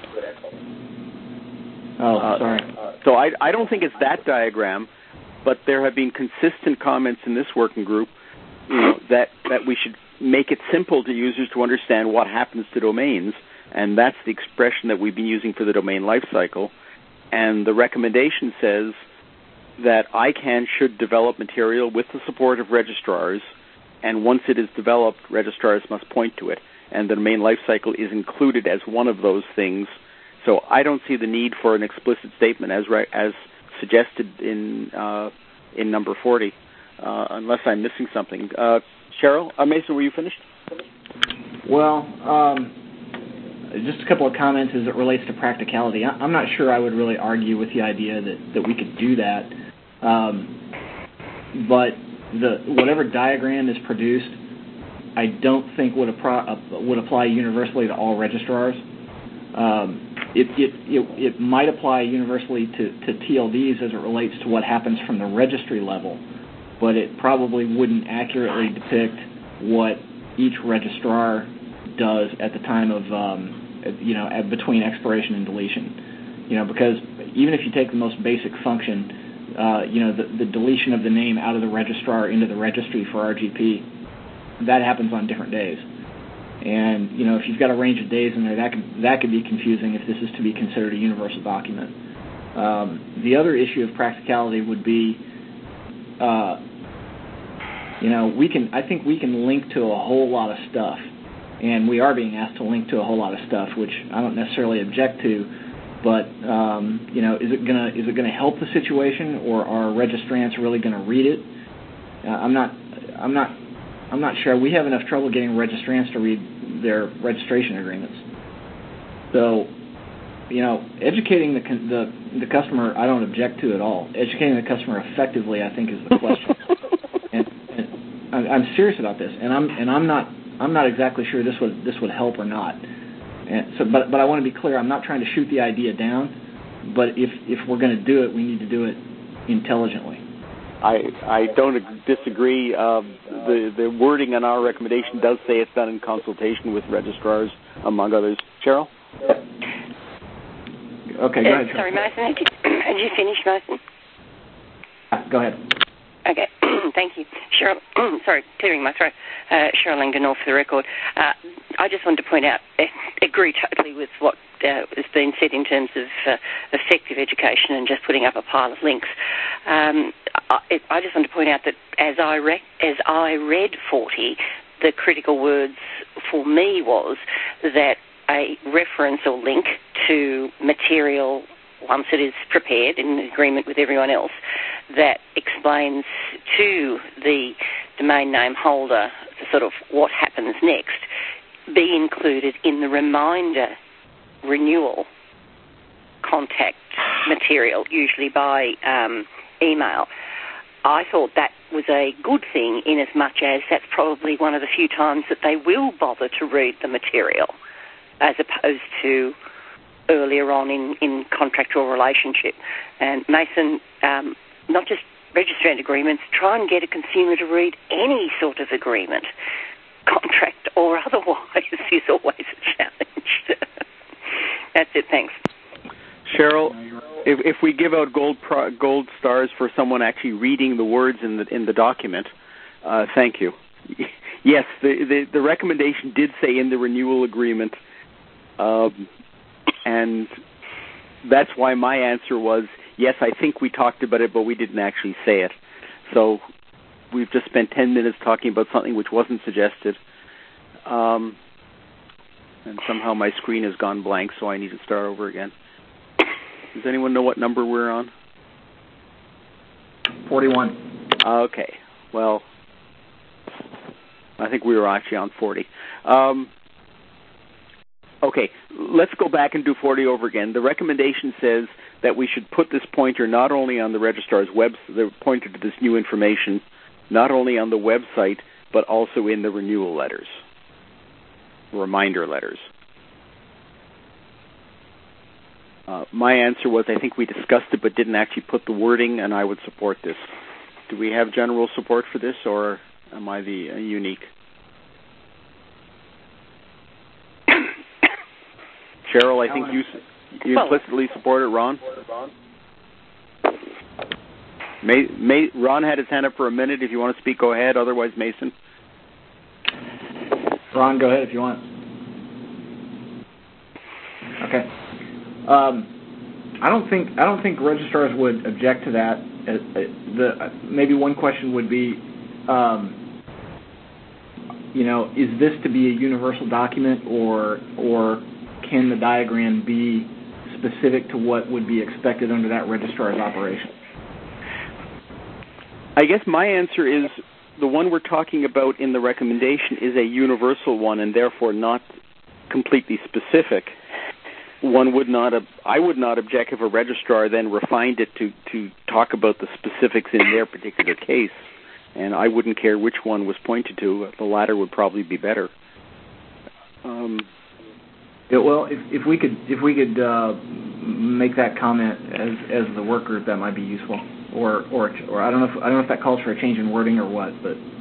Oh, sorry. So I don't think it's that diagram, but there have been consistent comments in this working group that we should make it simple to users to understand what happens to domains, and that's the expression that we've been using for the domain lifecycle. And the recommendation says that ICANN should develop material with the support of registrars, and once it is developed, registrars must point to it. And the domain lifecycle is included as one of those things. So I don't see the need for an explicit statement as suggested in number 40, unless I'm missing something. Cheryl? Mason, were you finished? Well, just a couple of comments as it relates to practicality. I'm not sure I would really argue with the idea that we could do that. But whatever diagram is produced, I don't think would apply universally to all registrars. It might apply universally to TLDs as it relates to what happens from the registry level, but it probably wouldn't accurately depict what each registrar does at the time of, between expiration and deletion. Because even if you take the most basic function, the deletion of the name out of the registrar into the registry for RGP, that happens on different days. And, if you've got a range of days in there, that could be confusing if this is to be considered a universal document. The other issue of practicality would be, I think we can link to a whole lot of stuff, and we are being asked to link to a whole lot of stuff, which I don't necessarily object to. But is it gonna help the situation, or are registrants really going to read it? I'm not sure. We have enough trouble getting registrants to read their registration agreements. So, educating the customer, I don't object to at all. Educating the customer effectively, I think, is the question. and I'm serious about this, and I'm not exactly sure this would help or not. And so, but I want to be clear. I'm not trying to shoot the idea down, but if we're going to do it, we need to do it intelligently. I don't disagree. The wording on our recommendation does say it's done in consultation with registrars, among others. Cheryl? Okay, go ahead. Sorry, Mason. Had you finished, Mason? Go ahead. Okay, thank you. Cheryl, sorry, clearing my throat. Cheryl Langanor for the record. I just wanted to point out, agree totally with what has been said in terms of effective education and just putting up a pile of links. I just want to point out that as I read 40, the critical words for me was that a reference or link to material, once it is prepared in agreement with everyone else, that explains to the domain name holder sort of what happens next, be included in the reminder renewal contact material, usually by email. I thought that was a good thing in as much as that's probably one of the few times that they will bother to read the material, as opposed to earlier on in contractual relationship. And Mason, not just registrant agreements, try and get a consumer to read any sort of agreement, contract or otherwise, is always a challenge. That's it, thanks. Cheryl, if we give out gold stars for someone actually reading the words in the document, thank you. Yes, the recommendation did say in the renewal agreement, and that's why my answer was, yes, I think we talked about it, but we didn't actually say it. So we've just spent 10 minutes talking about something which wasn't suggested. And somehow my screen has gone blank, so I need to start over again. Does anyone know what number we're on? 41. Okay. Well, I think we were actually on 40. Okay, let's go back and do 40 over again. The recommendation says that we should put this pointer not only on the registrar's the pointer to this new information, not only on the website, but also in the renewal letters, reminder letters. My answer was I think we discussed it but didn't actually put the wording, and I would support this. Do we have general support for this, or am I the unique? Cheryl, I think you implicitly support it. Ron? Ron had his hand up for a minute. If you want to speak, go ahead. Otherwise, Mason. Ron, go ahead if you want. Okay. I don't think registrars would object to that. Maybe one question would be, is this to be a universal document, or can the diagram be specific to what would be expected under that registrar's operation? I guess my answer is the one we're talking about in the recommendation is a universal one and therefore not completely specific. I would not object if a registrar then refined it to talk about the specifics in their particular case, and I wouldn't care which one was pointed to. The latter would probably be better. Well, if we could make that comment as the work group, that might be useful. Or I don't know if that calls for a change in wording or what,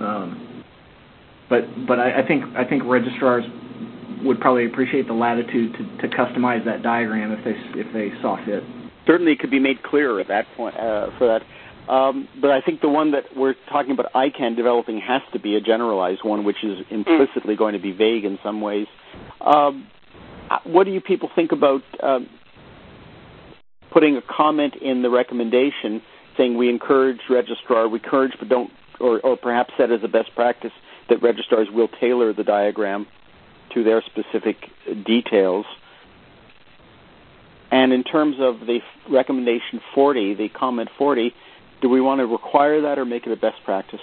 but I think registrars would probably appreciate the latitude to customize that diagram if they saw fit. Certainly, it could be made clearer at that point for that. But I think the one that we're talking about ICANN developing has to be a generalized one, which is implicitly going to be vague in some ways. What do you people think about putting a comment in the recommendation saying we encourage but don't, or perhaps set as a best practice that registrars will tailor the diagram to their specific details? And in terms of the recommendation 40, the comment 40, do we want to require that or make it a best practice?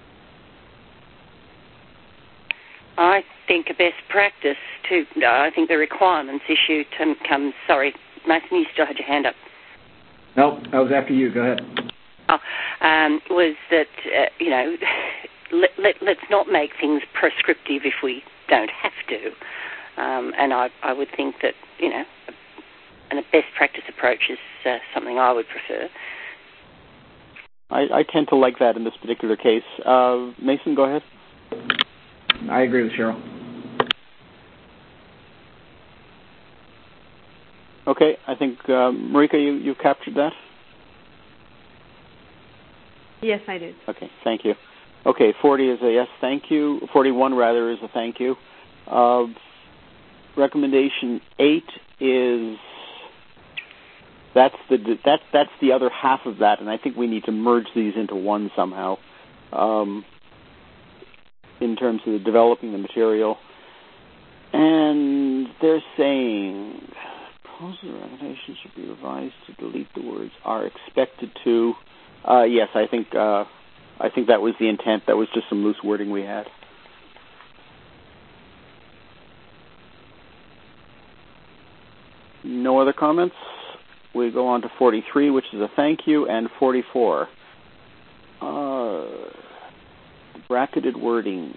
I think a best practice I think the requirements issue comes. Sorry, Mason, you still had your hand up. No, that was after you. Go ahead. Was that let's not make things prescriptive if we don't have to, and I would think that and a best practice approach is something I would prefer. I tend to like that in this particular case. Mason, go ahead. I agree with Cheryl. Okay, I think, Marika, you captured that? Yes, I did. Okay, thank you. Okay, 40 is a yes, thank you. 41, rather, is a thank you. Recommendation 8 is... That's the other half of that, and I think we need to merge these into one somehow in terms of developing the material. And they're saying proposal recommendation should be revised to delete the words "are expected to." Yes, I think that was the intent. That was just some loose wording we had. No other comments? We go on to 43, which is a thank you, and 44. Bracketed wording.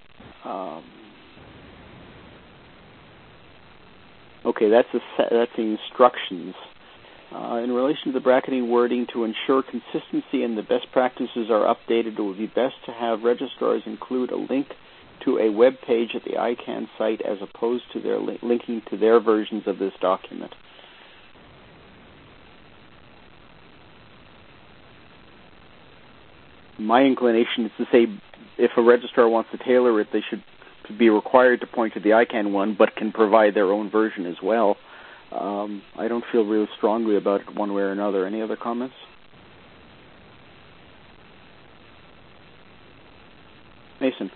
Okay, that's the instructions. In relation to the bracketing wording, to ensure consistency and the best practices are updated, it would be best to have registrars include a link to a web page at the ICANN site as opposed to their linking to their versions of this document. My inclination is to say if a registrar wants to tailor it, they should be required to point to the ICANN one, but can provide their own version as well. I don't feel really strongly about it one way or another. Any other comments? Mason.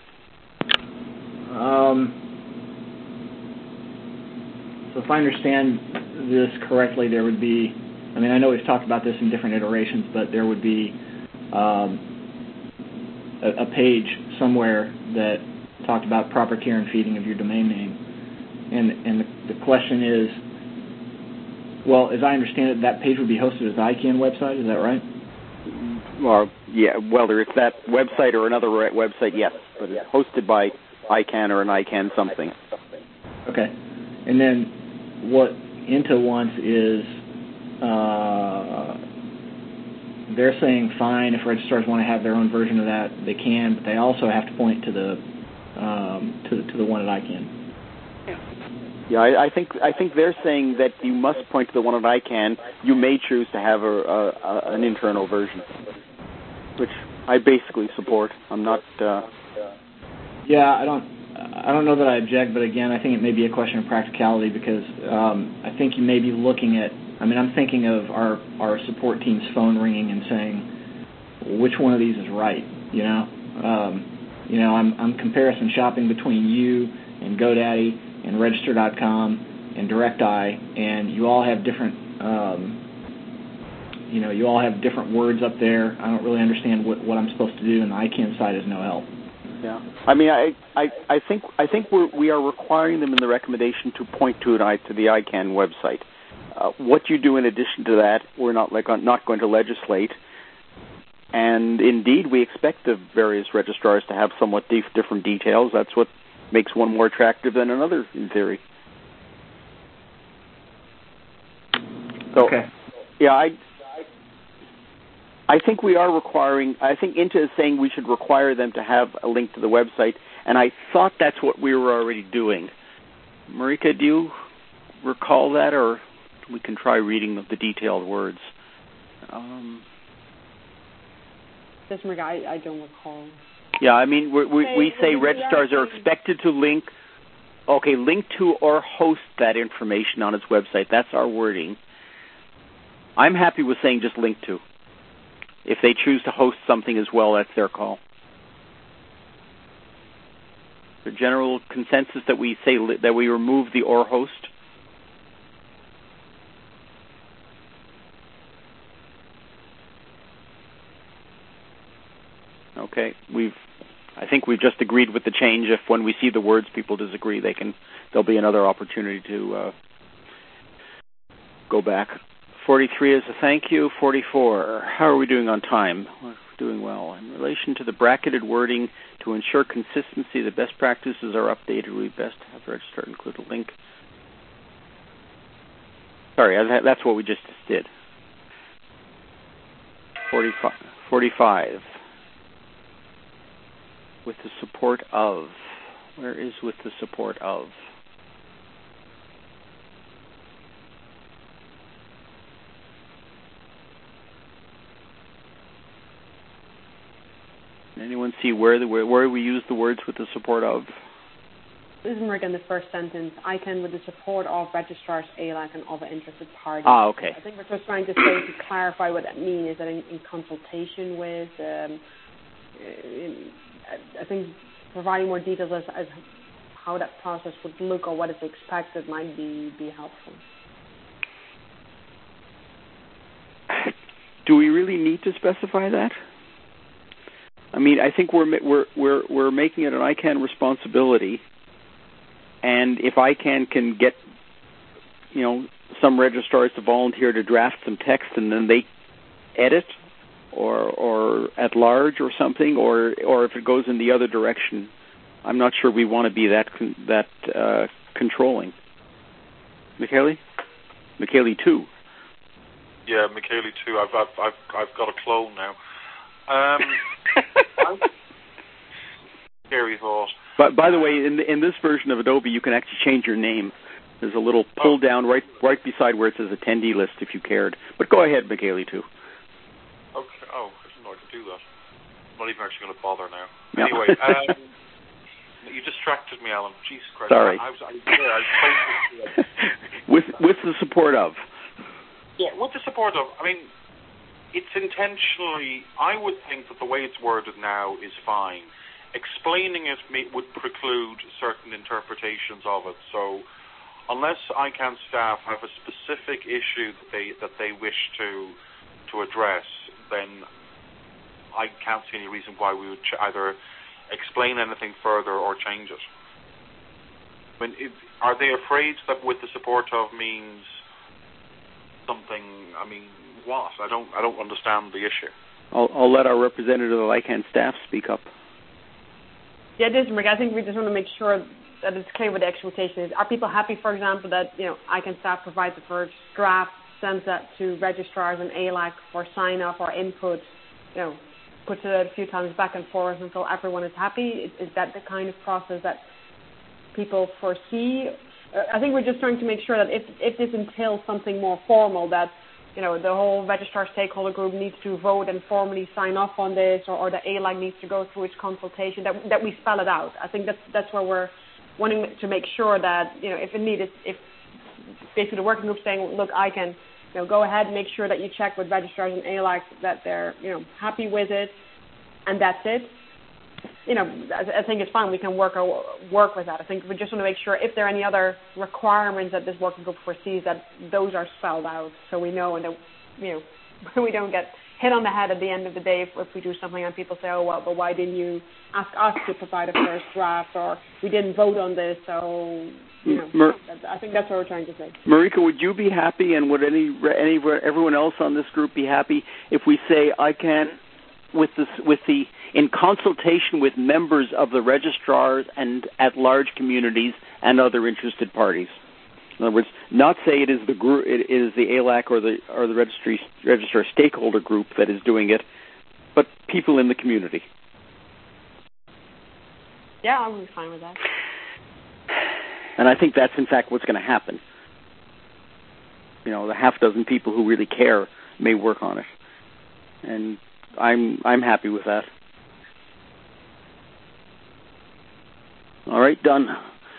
So if I understand this correctly, there would be, I mean, I know we've talked about this in different iterations, but there would be a page somewhere that talked about proper care and feeding of your domain name. And the question is, well, as I understand it, that page would be hosted as the ICANN website, is that right? Well, yeah, whether it's that website or another website, yes, but it's hosted by ICANN or an ICANN something. Okay. And then what INTA wants is they're saying fine, if registrars want to have their own version of that, they can, but they also have to point to the one at ICANN. Yeah, I think they're saying that you must point to the one at ICANN. You may choose to have an internal version, which I basically support. I'm not. Yeah, I don't know that I object, but again, I think it may be a question of practicality because I think you may be looking at. I mean, I'm thinking of our support team's phone ringing and saying, which one of these is right? I'm comparison shopping between you and GoDaddy and Register.com and DirectEye, and you all have different, you all have different words up there. I don't really understand what I'm supposed to do, and the ICANN site is no help. Yeah, I mean, I think we are requiring them in the recommendation to point to the ICANN website. What you do in addition to that, we're not going to legislate. And indeed, we expect the various registrars to have somewhat different details. That's what makes one more attractive than another, in theory. So, okay. Yeah, I think we are requiring. I think INTA is saying we should require them to have a link to the website, and I thought that's what we were already doing. Marika, do you recall that, or we can try reading the detailed words? Yes, Marika, I don't recall. Yeah, I mean, we say registrars are expected to link to or host that information on its website. That's our wording. I'm happy with saying just link to. If they choose to host something as well, that's their call. The general consensus that we say that we remove the or host. Okay, I think we've just agreed with the change. If when we see the words people disagree, there'll be another opportunity to go back. 43 is a thank you. 44. How are we doing on time? We're doing well. In relation to the bracketed wording, to ensure consistency, the best practices are updated. We best have registrar include a link. Sorry, that's what we just did. 45. With the support of. Where is with the support of? Anyone see where we use the words with the support of? Isn't in the first sentence, ICANN with the support of registrars, ALAC, and other interested parties. Okay. I think we're just trying to say, to clarify what that means, is that in consultation with, I think providing more details as how that process would look or what is expected might be helpful. Do we really need to specify that? I mean, I think we're making it an ICANN responsibility, and if ICANN can get, some registrars to volunteer to draft some text and then they edit, or at large or something, or if it goes in the other direction, I'm not sure we want to be that controlling. Michele 2. Yeah, Michele 2. I've got a clone now. Scary thought. But by the way, in this version of Adobe, you can actually change your name. There's a little pull down right beside where it says attendee list if you cared. But go ahead, Michele 2. Okay. Oh, I didn't know I could do that. I'm not even actually going to bother now. No. Anyway, you distracted me, Alan. Jesus Christ. Sorry. I was totally with the support of. Yeah, with the support of. I mean, it's intentionally. I would think that the way it's worded now is fine. Explaining it would preclude certain interpretations of it. So, unless ICANN staff have a specific issue that they wish to address, then I can't see any reason why we would either explain anything further or change it. I mean, are they afraid that with the support of means something? I mean, what? I don't understand the issue. I'll let our representative of ICANN staff speak up. Yeah, it is, Rick. I think we just want to make sure that it's clear what the expectation is. Are people happy, for example, that ICANN staff provides the first draft, sends that to registrars and ALAC for sign-off or input, puts it out a few times back and forth until everyone is happy? Is that the kind of process that people foresee? I think we're just trying to make sure that if this entails something more formal, that the whole registrar stakeholder group needs to vote and formally sign off on this, or the ALAC needs to go through its consultation, that we spell it out. I think that's where we're wanting to make sure that, if indeed, if basically the working group saying, look, I can, go ahead and make sure that you check with registrars and ALAC that they're, happy with it, and that's it. I think it's fine. We can work with that. I think we just want to make sure if there are any other requirements that this working group foresees, that those are spelled out so we know, and that we don't get hit on the head at the end of the day if we do something and people say, oh, well, but why didn't you ask us to provide a first draft, or we didn't vote on this, so, I think that's what we're trying to say. Marika, would you be happy, and would everyone else on this group be happy if we say ICANN in consultation with members of the registrars and at-large communities and other interested parties? In other words, not say it is the group, it is the ALAC or the registrar stakeholder group that is doing it, but people in the community. Yeah, I would be fine with that. And I think that's in fact what's going to happen. The half dozen people who really care may work on it, and I'm happy with that. All right, done.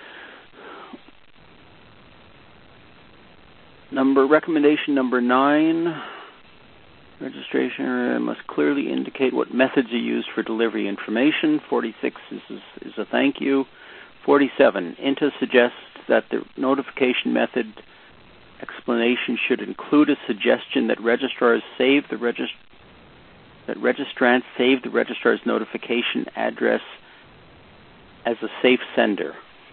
Recommendation number 9. Registration must clearly indicate what methods are used for delivery information. 46 is a thank you. 47, INTA suggests that the notification method explanation should include a suggestion that registrants save the registrar's notification address as a safe sender.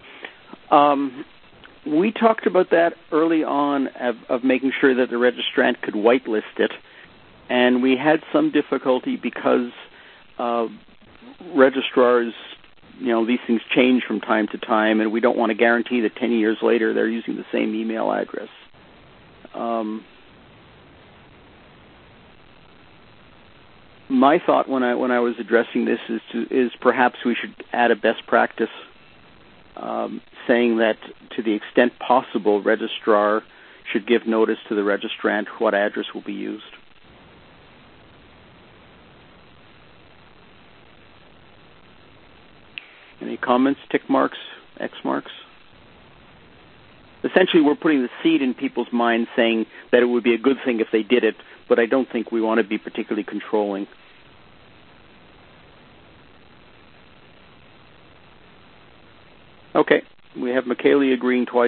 We talked about that early on of making sure that the registrant could whitelist it, and we had some difficulty because registrars, these things change from time to time, and we don't want to guarantee that 10 years later they're using the same email address. My thought when I was addressing this is perhaps we should add a best practice, saying that to the extent possible, registrar should give notice to the registrant what address will be used. Any comments, tick marks, X marks? Essentially, we're putting the seed in people's minds saying that it would be a good thing if they did it, but I don't think we want to be particularly controlling. Okay, we have Michaeli agreeing twice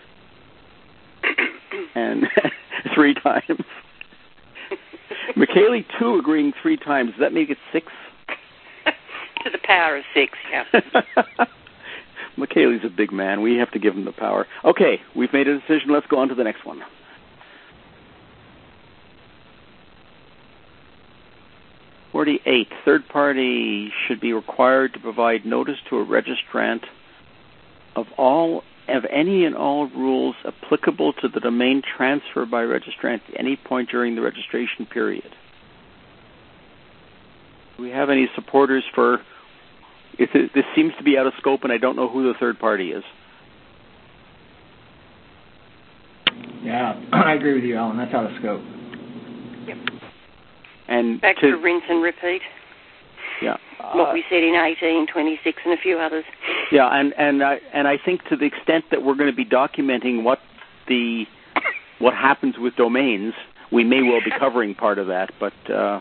and 3 times. Michaeli, 2 agreeing 3 times. Does that make it 6? To the power of 6, yeah. Michaeli's a big man. We have to give him the power. Okay, we've made a decision. Let's go on to the next one. (48) Third party should be required to provide notice to a registrant of any and all rules applicable to the domain transfer by registrant at any point during the registration period. Do we have any supporters for... This seems to be out of scope, and I don't know who the third party is. Yeah, I agree with you, Alan. That's out of scope. Yep. And back to rinse and repeat. Yeah. What we said in 18, 26, and a few others. Yeah, and I think to the extent that we're going to be documenting what happens with domains, we may well be covering part of that, but...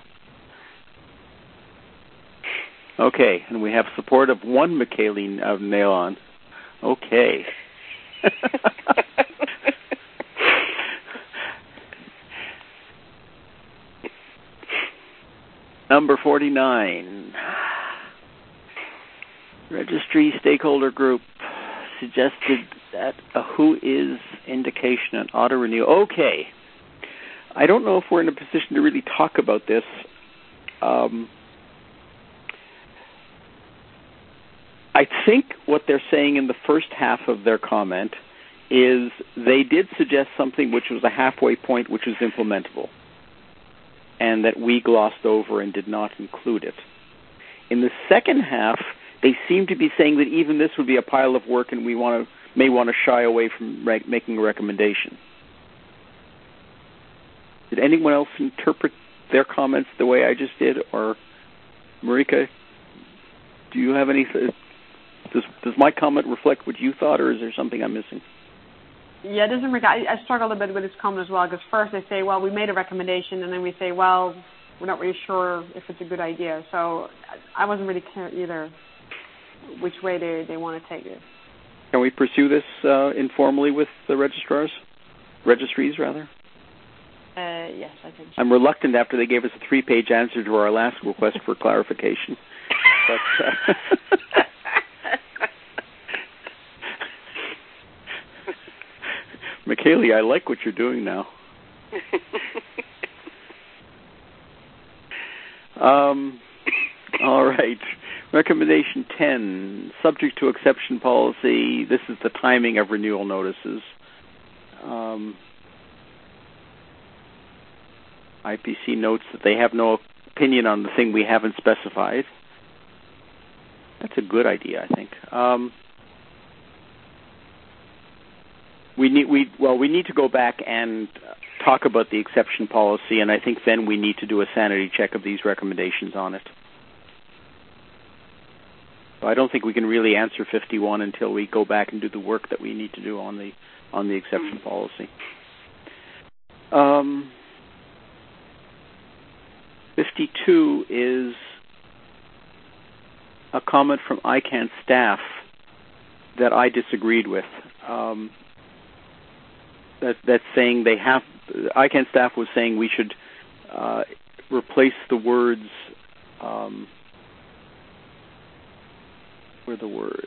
Okay, and we have support of 1 Michaeli of Nailon. Okay. Number 49. Registry stakeholder group suggested that a who is indication and auto renew. Okay. I don't know if we're in a position to really talk about this. I think what they're saying in the first half of their comment is they did suggest something which was a halfway point which was implementable, and that we glossed over and did not include it. In the second half, they seem to be saying that even this would be a pile of work and we may want to shy away from making a recommendation. Did anyone else interpret their comments the way I just did? Or, Marika, do you have any... Does my comment reflect what you thought, or is there something I'm missing? Yeah, it doesn't. I struggled a bit with this comment as well, because first they say, well, we made a recommendation, and then we say, well, we're not really sure if it's a good idea. So I wasn't really clear either which way they want to take it. Can we pursue this informally with the registries, rather? Yes, I think so. I'm reluctant after they gave us a 3-page answer to our last request for clarification. But... Michaeli, I like what you're doing now. All right. Recommendation 10, subject to exception policy. This is the timing of renewal notices. IPC notes that they have no opinion on the thing we haven't specified. That's a good idea, I think. We need to go back and talk about the exception policy, and I think then we need to do a sanity check of these recommendations on it. So I don't think we can really answer 51 until we go back and do the work that we need to do on the exception policy. 52 is a comment from ICANN staff that I disagreed with. That's saying ICANN staff was saying we should replace the words, where the words?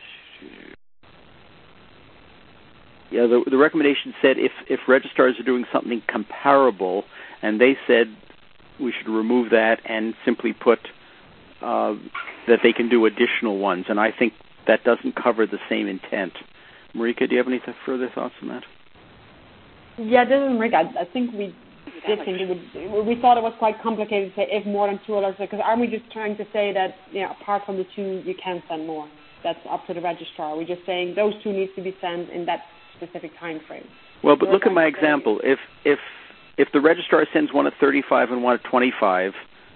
Yeah, the recommendation said if registrars are doing something comparable, and they said we should remove that and simply put that they can do additional ones, and I think that doesn't cover the same intent. Marika, do you have any further thoughts on that? Yeah, it doesn't, Rick. I think we did think we thought it was quite complicated to say if more than 2 alerts, because aren't we just trying to say that, apart from the 2, you can send more? That's up to the registrar. We're just saying those 2 need to be sent in that specific time frame. Well, but look at my example. If the registrar sends one at 35 and one at 25,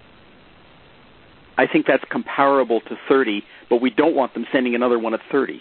I think that's comparable to 30, but we don't want them sending another one at 30.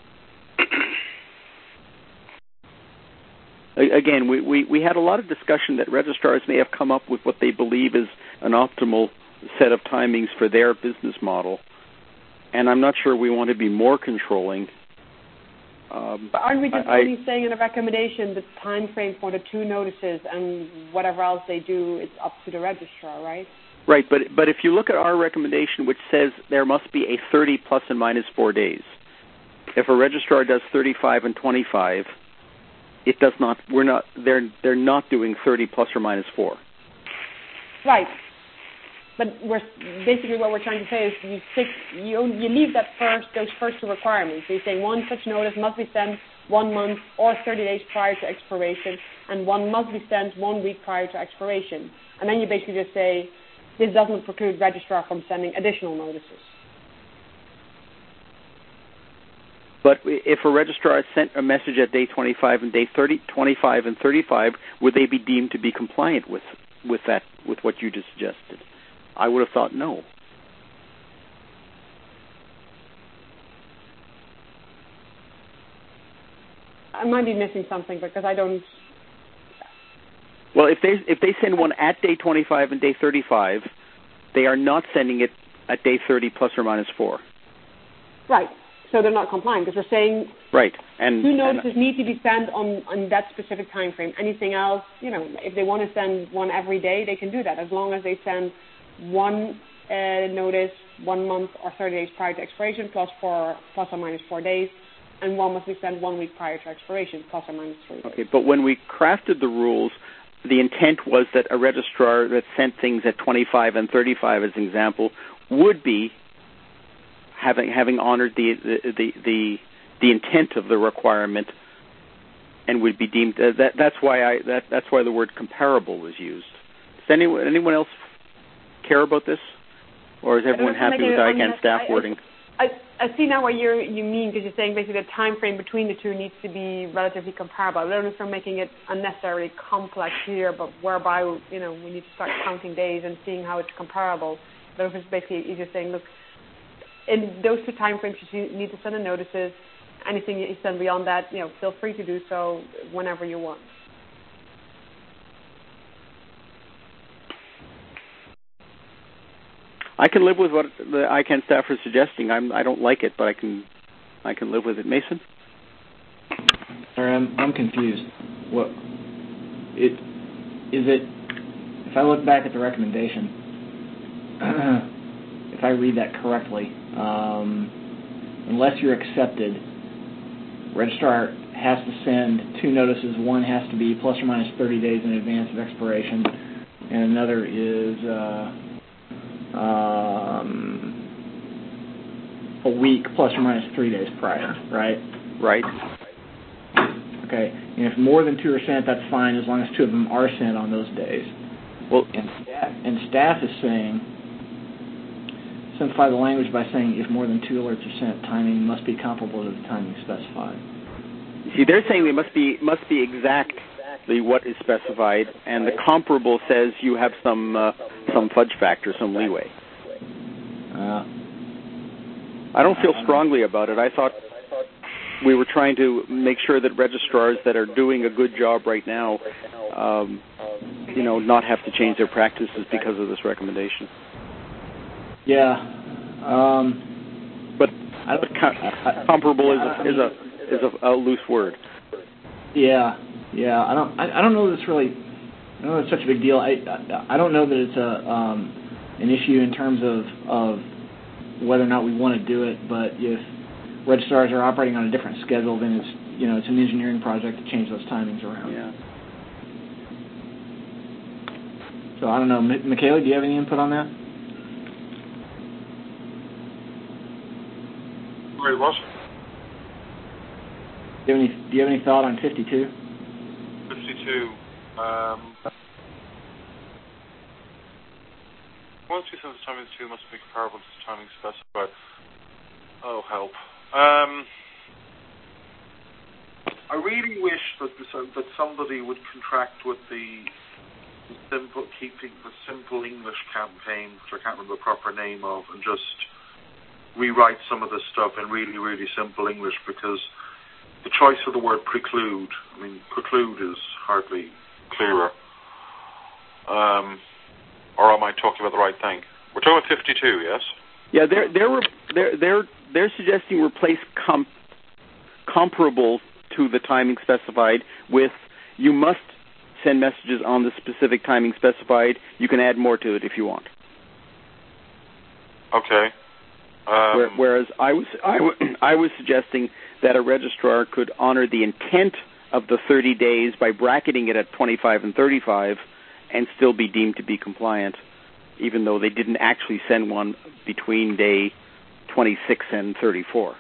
Again, we had a lot of discussion that registrars may have come up with what they believe is an optimal set of timings for their business model, and I'm not sure we want to be more controlling. But aren't we just only saying in a recommendation the time frame for the 2 notices and whatever else they do, it's up to the registrar, right? Right, but if you look at our recommendation, which says there must be a 30 plus and minus 4 days, if a registrar does 35 and 25, it does not. They're not doing 30 plus or minus 4. Right. But basically what we're trying to say is you leave those first 2 requirements. So you're saying one such notice must be sent 1 month or 30 days prior to expiration, and one must be sent 1 week prior to expiration. And then you basically just say this doesn't preclude registrar from sending additional notices. But if a registrar sent a message at day 25 and day 25 and 35, would they be deemed to be compliant with what you just suggested? I would have thought no. I might be missing something because I don't. Well, if they send one at day 25 and day 35, they are not sending it at day 30 plus or minus 4. Right. So they're not compliant because we're saying right. And 2 notices need to be sent on that specific time frame. Anything else, if they want to send one every day, they can do that as long as they send 1 notice 1 month or 30 days prior to expiration plus or minus 4 days, and one must be sent 1 week prior to expiration plus or minus 3 days. Okay, but when we crafted the rules, the intent was that a registrar that sent things at 25 and 35, as an example, would be having honored the intent of the requirement, and would be deemed. That's why the word comparable was used. Does anyone else care about this, or is everyone happy with ICANN staff wording? I see now what you mean, because you're saying basically the time frame between the 2 needs to be relatively comparable. I don't know if they're making it unnecessarily complex here, but whereby we need to start counting days and seeing how it's comparable. But if it's basically you're just saying, look, in those 2 time frames you need to send the notices. Anything you send beyond that, feel free to do so whenever you want. I can live with what the ICANN staff are suggesting. I don't like it, but I can live with it. Mason? Sorry, I'm confused. What is it? If I look back at the recommendation, if I read that correctly, unless you're accepted, registrar has to send 2 notices. One has to be plus or minus 30 days in advance of expiration, and another is a week plus or minus 3 days prior, right? Right. Okay. And if more than 2 are sent, that's fine as long as 2 of them are sent on those days. Well, and staff is saying, simplify the language by saying if more than 2 alerts are sent, timing must be comparable to the timing specified. See, they're saying they must be exactly what is specified, and the comparable says you have some fudge factor, some leeway. I don't feel strongly about it. I thought we were trying to make sure that registrars that are doing a good job right now, not have to change their practices because of this recommendation. Yeah, but comparable is a loose word. Yeah. I don't know that it's really. I don't know it's such a big deal. I don't know that it's an issue in terms of whether or not we want to do it. But if registrars are operating on a different schedule, then it's an engineering project to change those timings around. Yeah. So I don't know, Michaela, do you have any input on that? Sorry, what? Do you have any thought on 52? 52. Once you send the timing to must be comparable to the timing specified. Oh, help. I really wish that somebody would contract with the simple English campaign, which I can't remember the proper name of, and just rewrite some of this stuff in really, really simple English, because the choice of the word preclude, preclude is hardly clearer. Or am I talking about the right thing? We're talking about 52, yes? Yeah, they're suggesting replace comparable to the timing specified with you must send messages on the specific timing specified. You can add more to it if you want. Okay. Whereas I was suggesting that a registrar could honor the intent of the 30 days by bracketing it at 25 and 35 and still be deemed to be compliant, even though they didn't actually send one between day 26 and 34.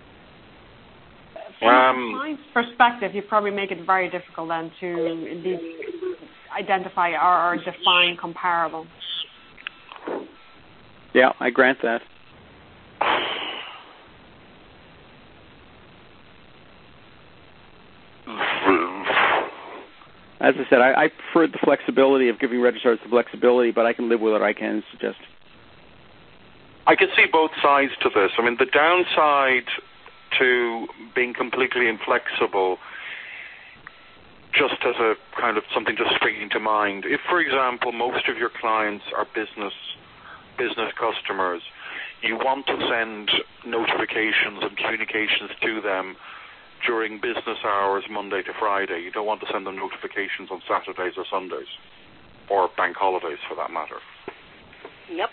From a compliance perspective, you probably make it very difficult then to indeed identify or define comparable. Yeah, I grant that. As I said, I prefer the flexibility of giving registrars the flexibility, but I can live with what I can suggest. I can see both sides to this. The downside to being completely inflexible, just as a kind of something just springing to mind, if, for example, most of your clients are business customers, you want to send notifications and communications to them during business hours, Monday to Friday. You don't want to send them notifications on Saturdays or Sundays, or bank holidays for that matter. Yep.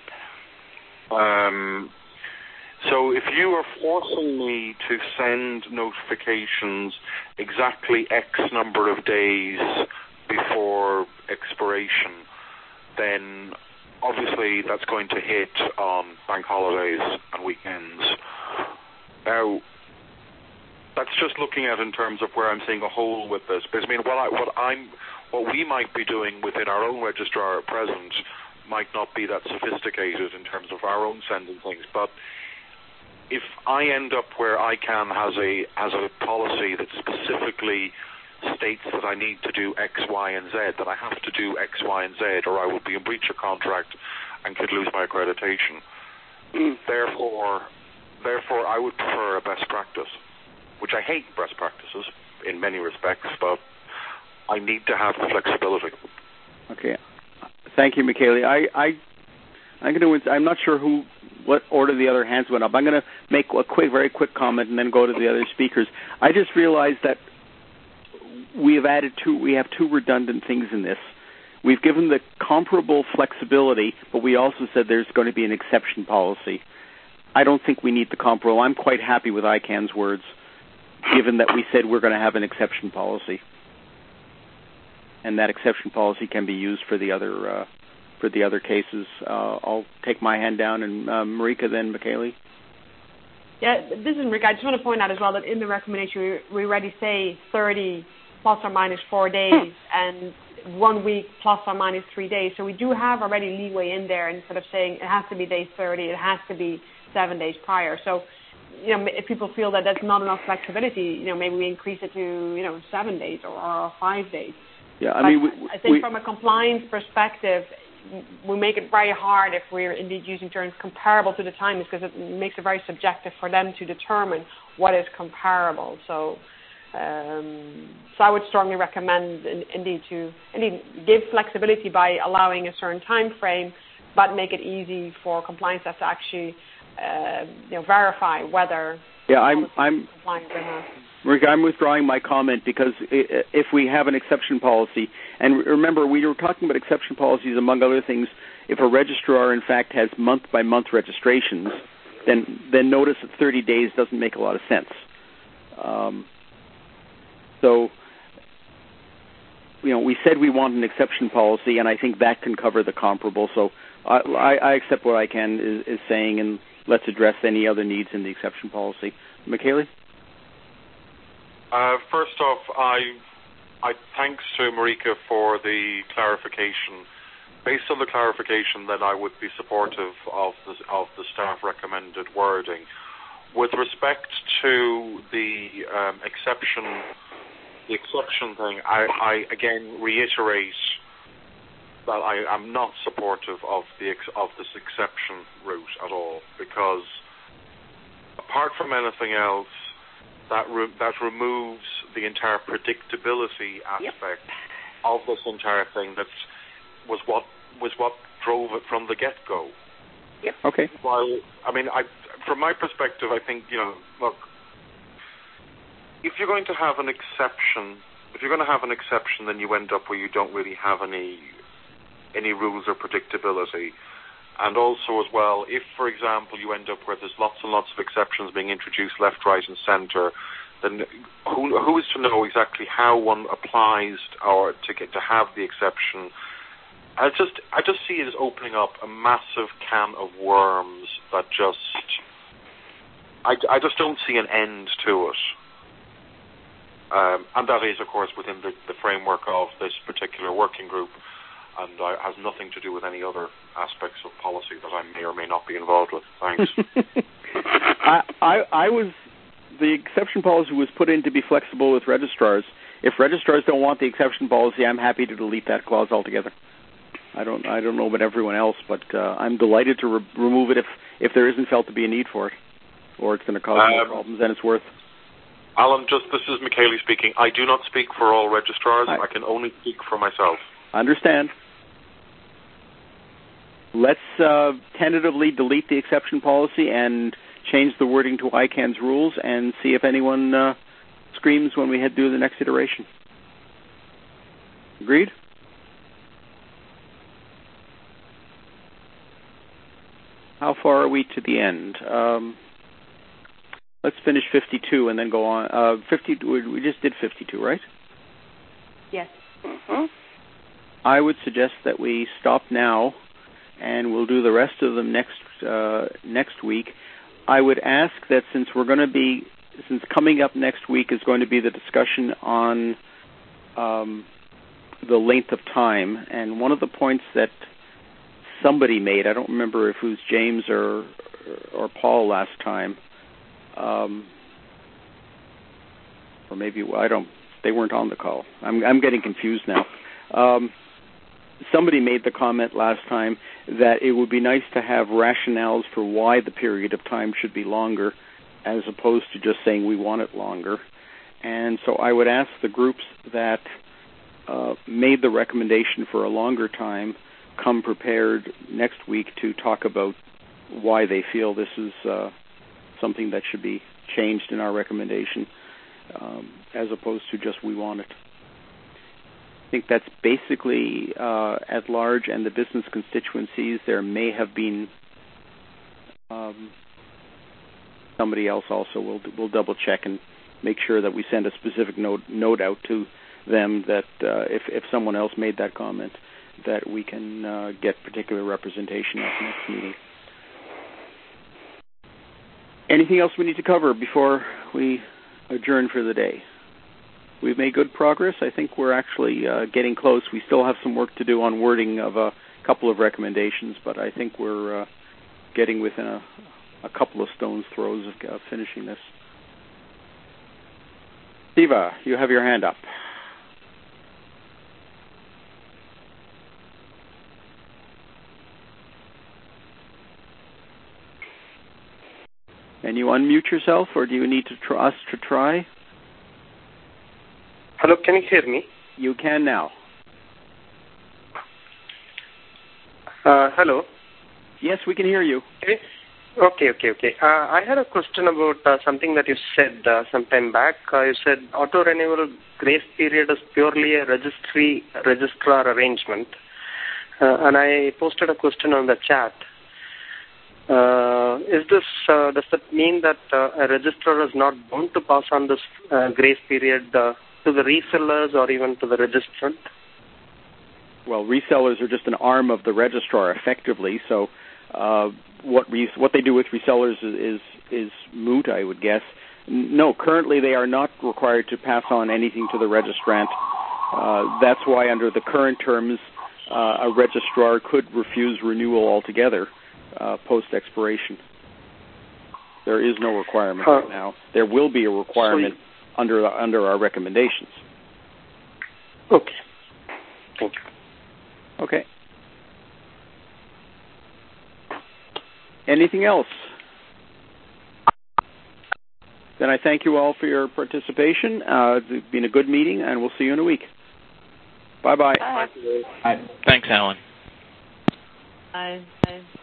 So if you are forcing me to send notifications exactly X number of days before expiration, then obviously that's going to hit on bank holidays and weekends. Now, that's just looking at in terms of where I'm seeing a hole with this. Because what we might be doing within our own registrar at present might not be that sophisticated in terms of our own sending things. But if I end up where ICANN has a policy that specifically states that I need to do X, Y, and Z, that I have to do X, Y, and Z, or I would be in breach of contract and could lose my accreditation. Therefore, I would prefer a best practice, which I hate best practices in many respects, but I need to have the flexibility. Okay. Thank you, Michele. I'm not sure what order the other hands went up. I'm going to make a very quick comment and then go to the other speakers. I just realized that we have two redundant things in this. We've given the comparable flexibility, but we also said there's going to be an exception policy. I don't think we need the comparable. I'm quite happy with ICANN's words, given that we said we're going to have an exception policy. And that exception policy can be used for the other cases. I'll take my hand down, and Marika, then Michele. Yeah, this is Marika. I just want to point out as well that in the recommendation we already say 30 plus or minus 4 days and 1 week plus or minus 3 days. So we do have already leeway in there instead of saying it has to be day 30, it has to be 7 days prior. So, if people feel that that's not enough flexibility, maybe we increase it to, 7 days or 5 days. Yeah, I think from a compliance perspective, we make it very hard if we're indeed using terms comparable to the timings, because it makes it very subjective for them to determine what is comparable. So I would strongly recommend indeed give flexibility by allowing a certain time frame, but make it easy for compliance staff to actually verify whether I'm compliant or not. Marika, I'm withdrawing my comment because if we have an exception policy, and remember, we were talking about exception policies, among other things, if a registrar, in fact, has month-by-month registrations, then notice that 30 days doesn't make a lot of sense. So, we said we want an exception policy, and I think that can cover the comparable. So I accept what ICANN is saying, and let's address any other needs in the exception policy. Michele? First off, I thanks to Marika for the clarification. based on the clarification, then I would be supportive of the staff recommended wording. With respect to the exception thing, I again reiterate that I am not supportive of this exception route at all, because apart from anything else, that removes the entire predictability aspect of this entire thing. That was what drove it from the get-go. Yep. Okay. While from my perspective, I think, look, if you're going to have an exception, then you end up where you don't really have any rules or predictability. And also as well, if, for example, you end up where there's lots and lots of exceptions being introduced left, right, and centre, then who is to know exactly how one applies or to have the exception? I just see it as opening up a massive can of worms that I just don't see an end to it. And that is, of course, within the framework of this particular working group, and has nothing to do with any other aspects of policy that I may or may not be involved with. Thanks. The exception policy was put in to be flexible with registrars. If registrars don't want the exception policy, I'm happy to delete that clause altogether. I don't know about everyone else, but I'm delighted to remove it if there isn't felt to be a need for it, or it's going to cause more problems than it's worth. Alan, this is Michele speaking. I do not speak for all registrars. I can only speak for myself. Understand. Let's tentatively delete the exception policy and change the wording to ICANN's rules and see if anyone screams when we head to the next iteration. Agreed? How far are we to the end? Let's finish 52 and then go on. 52. We just did 52, right? Yes. Mm-hmm. I would suggest that we stop now, and we'll do the rest of them next week. I would ask that since coming up next week is going to be the discussion on the length of time, and one of the points that somebody made, I don't remember if it was James or Paul last time, or maybe they weren't on the call. I'm getting confused now. Somebody made the comment last time that it would be nice to have rationales for why the period of time should be longer, as opposed to just saying we want it longer. And so I would ask the groups that made the recommendation for a longer time come prepared next week to talk about why they feel this is something that should be changed in our recommendation, as opposed to just we want it. I think that's basically at large, and the business constituencies. There may have been somebody else also. We'll double check and make sure that we send a specific note out to them that if someone else made that comment, that we can get particular representation at the next meeting. Anything else we need to cover before we adjourn for the day? We've made good progress. I think we're actually getting close. We still have some work to do on wording of a couple of recommendations, but I think we're getting within a couple of stone's throws of finishing this. Siva, you have your hand up. Can you unmute yourself, or do you need us to try? Hello, can you hear me? You can now. Hello. Yes, we can hear you. Okay. I had a question about something that you said some time back. You said auto-renewal grace period is purely a registrar arrangement. And I posted a question on the chat. Does that mean that a registrar is not bound to pass on this grace period to the resellers or even to the registrant? Well, resellers are just an arm of the registrar, effectively. So what they do with resellers is moot, I would guess. No, currently they are not required to pass on anything to the registrant. That's why under the current terms, a registrar could refuse renewal altogether post-expiration. There is no requirement right now. There will be a requirement under our recommendations. Okay. Thank you. Okay. Anything else? Then I thank you all for your participation. It's been a good meeting, and we'll see you in a week. Bye-bye. Bye. Bye. Thanks, Alan. Bye. Bye.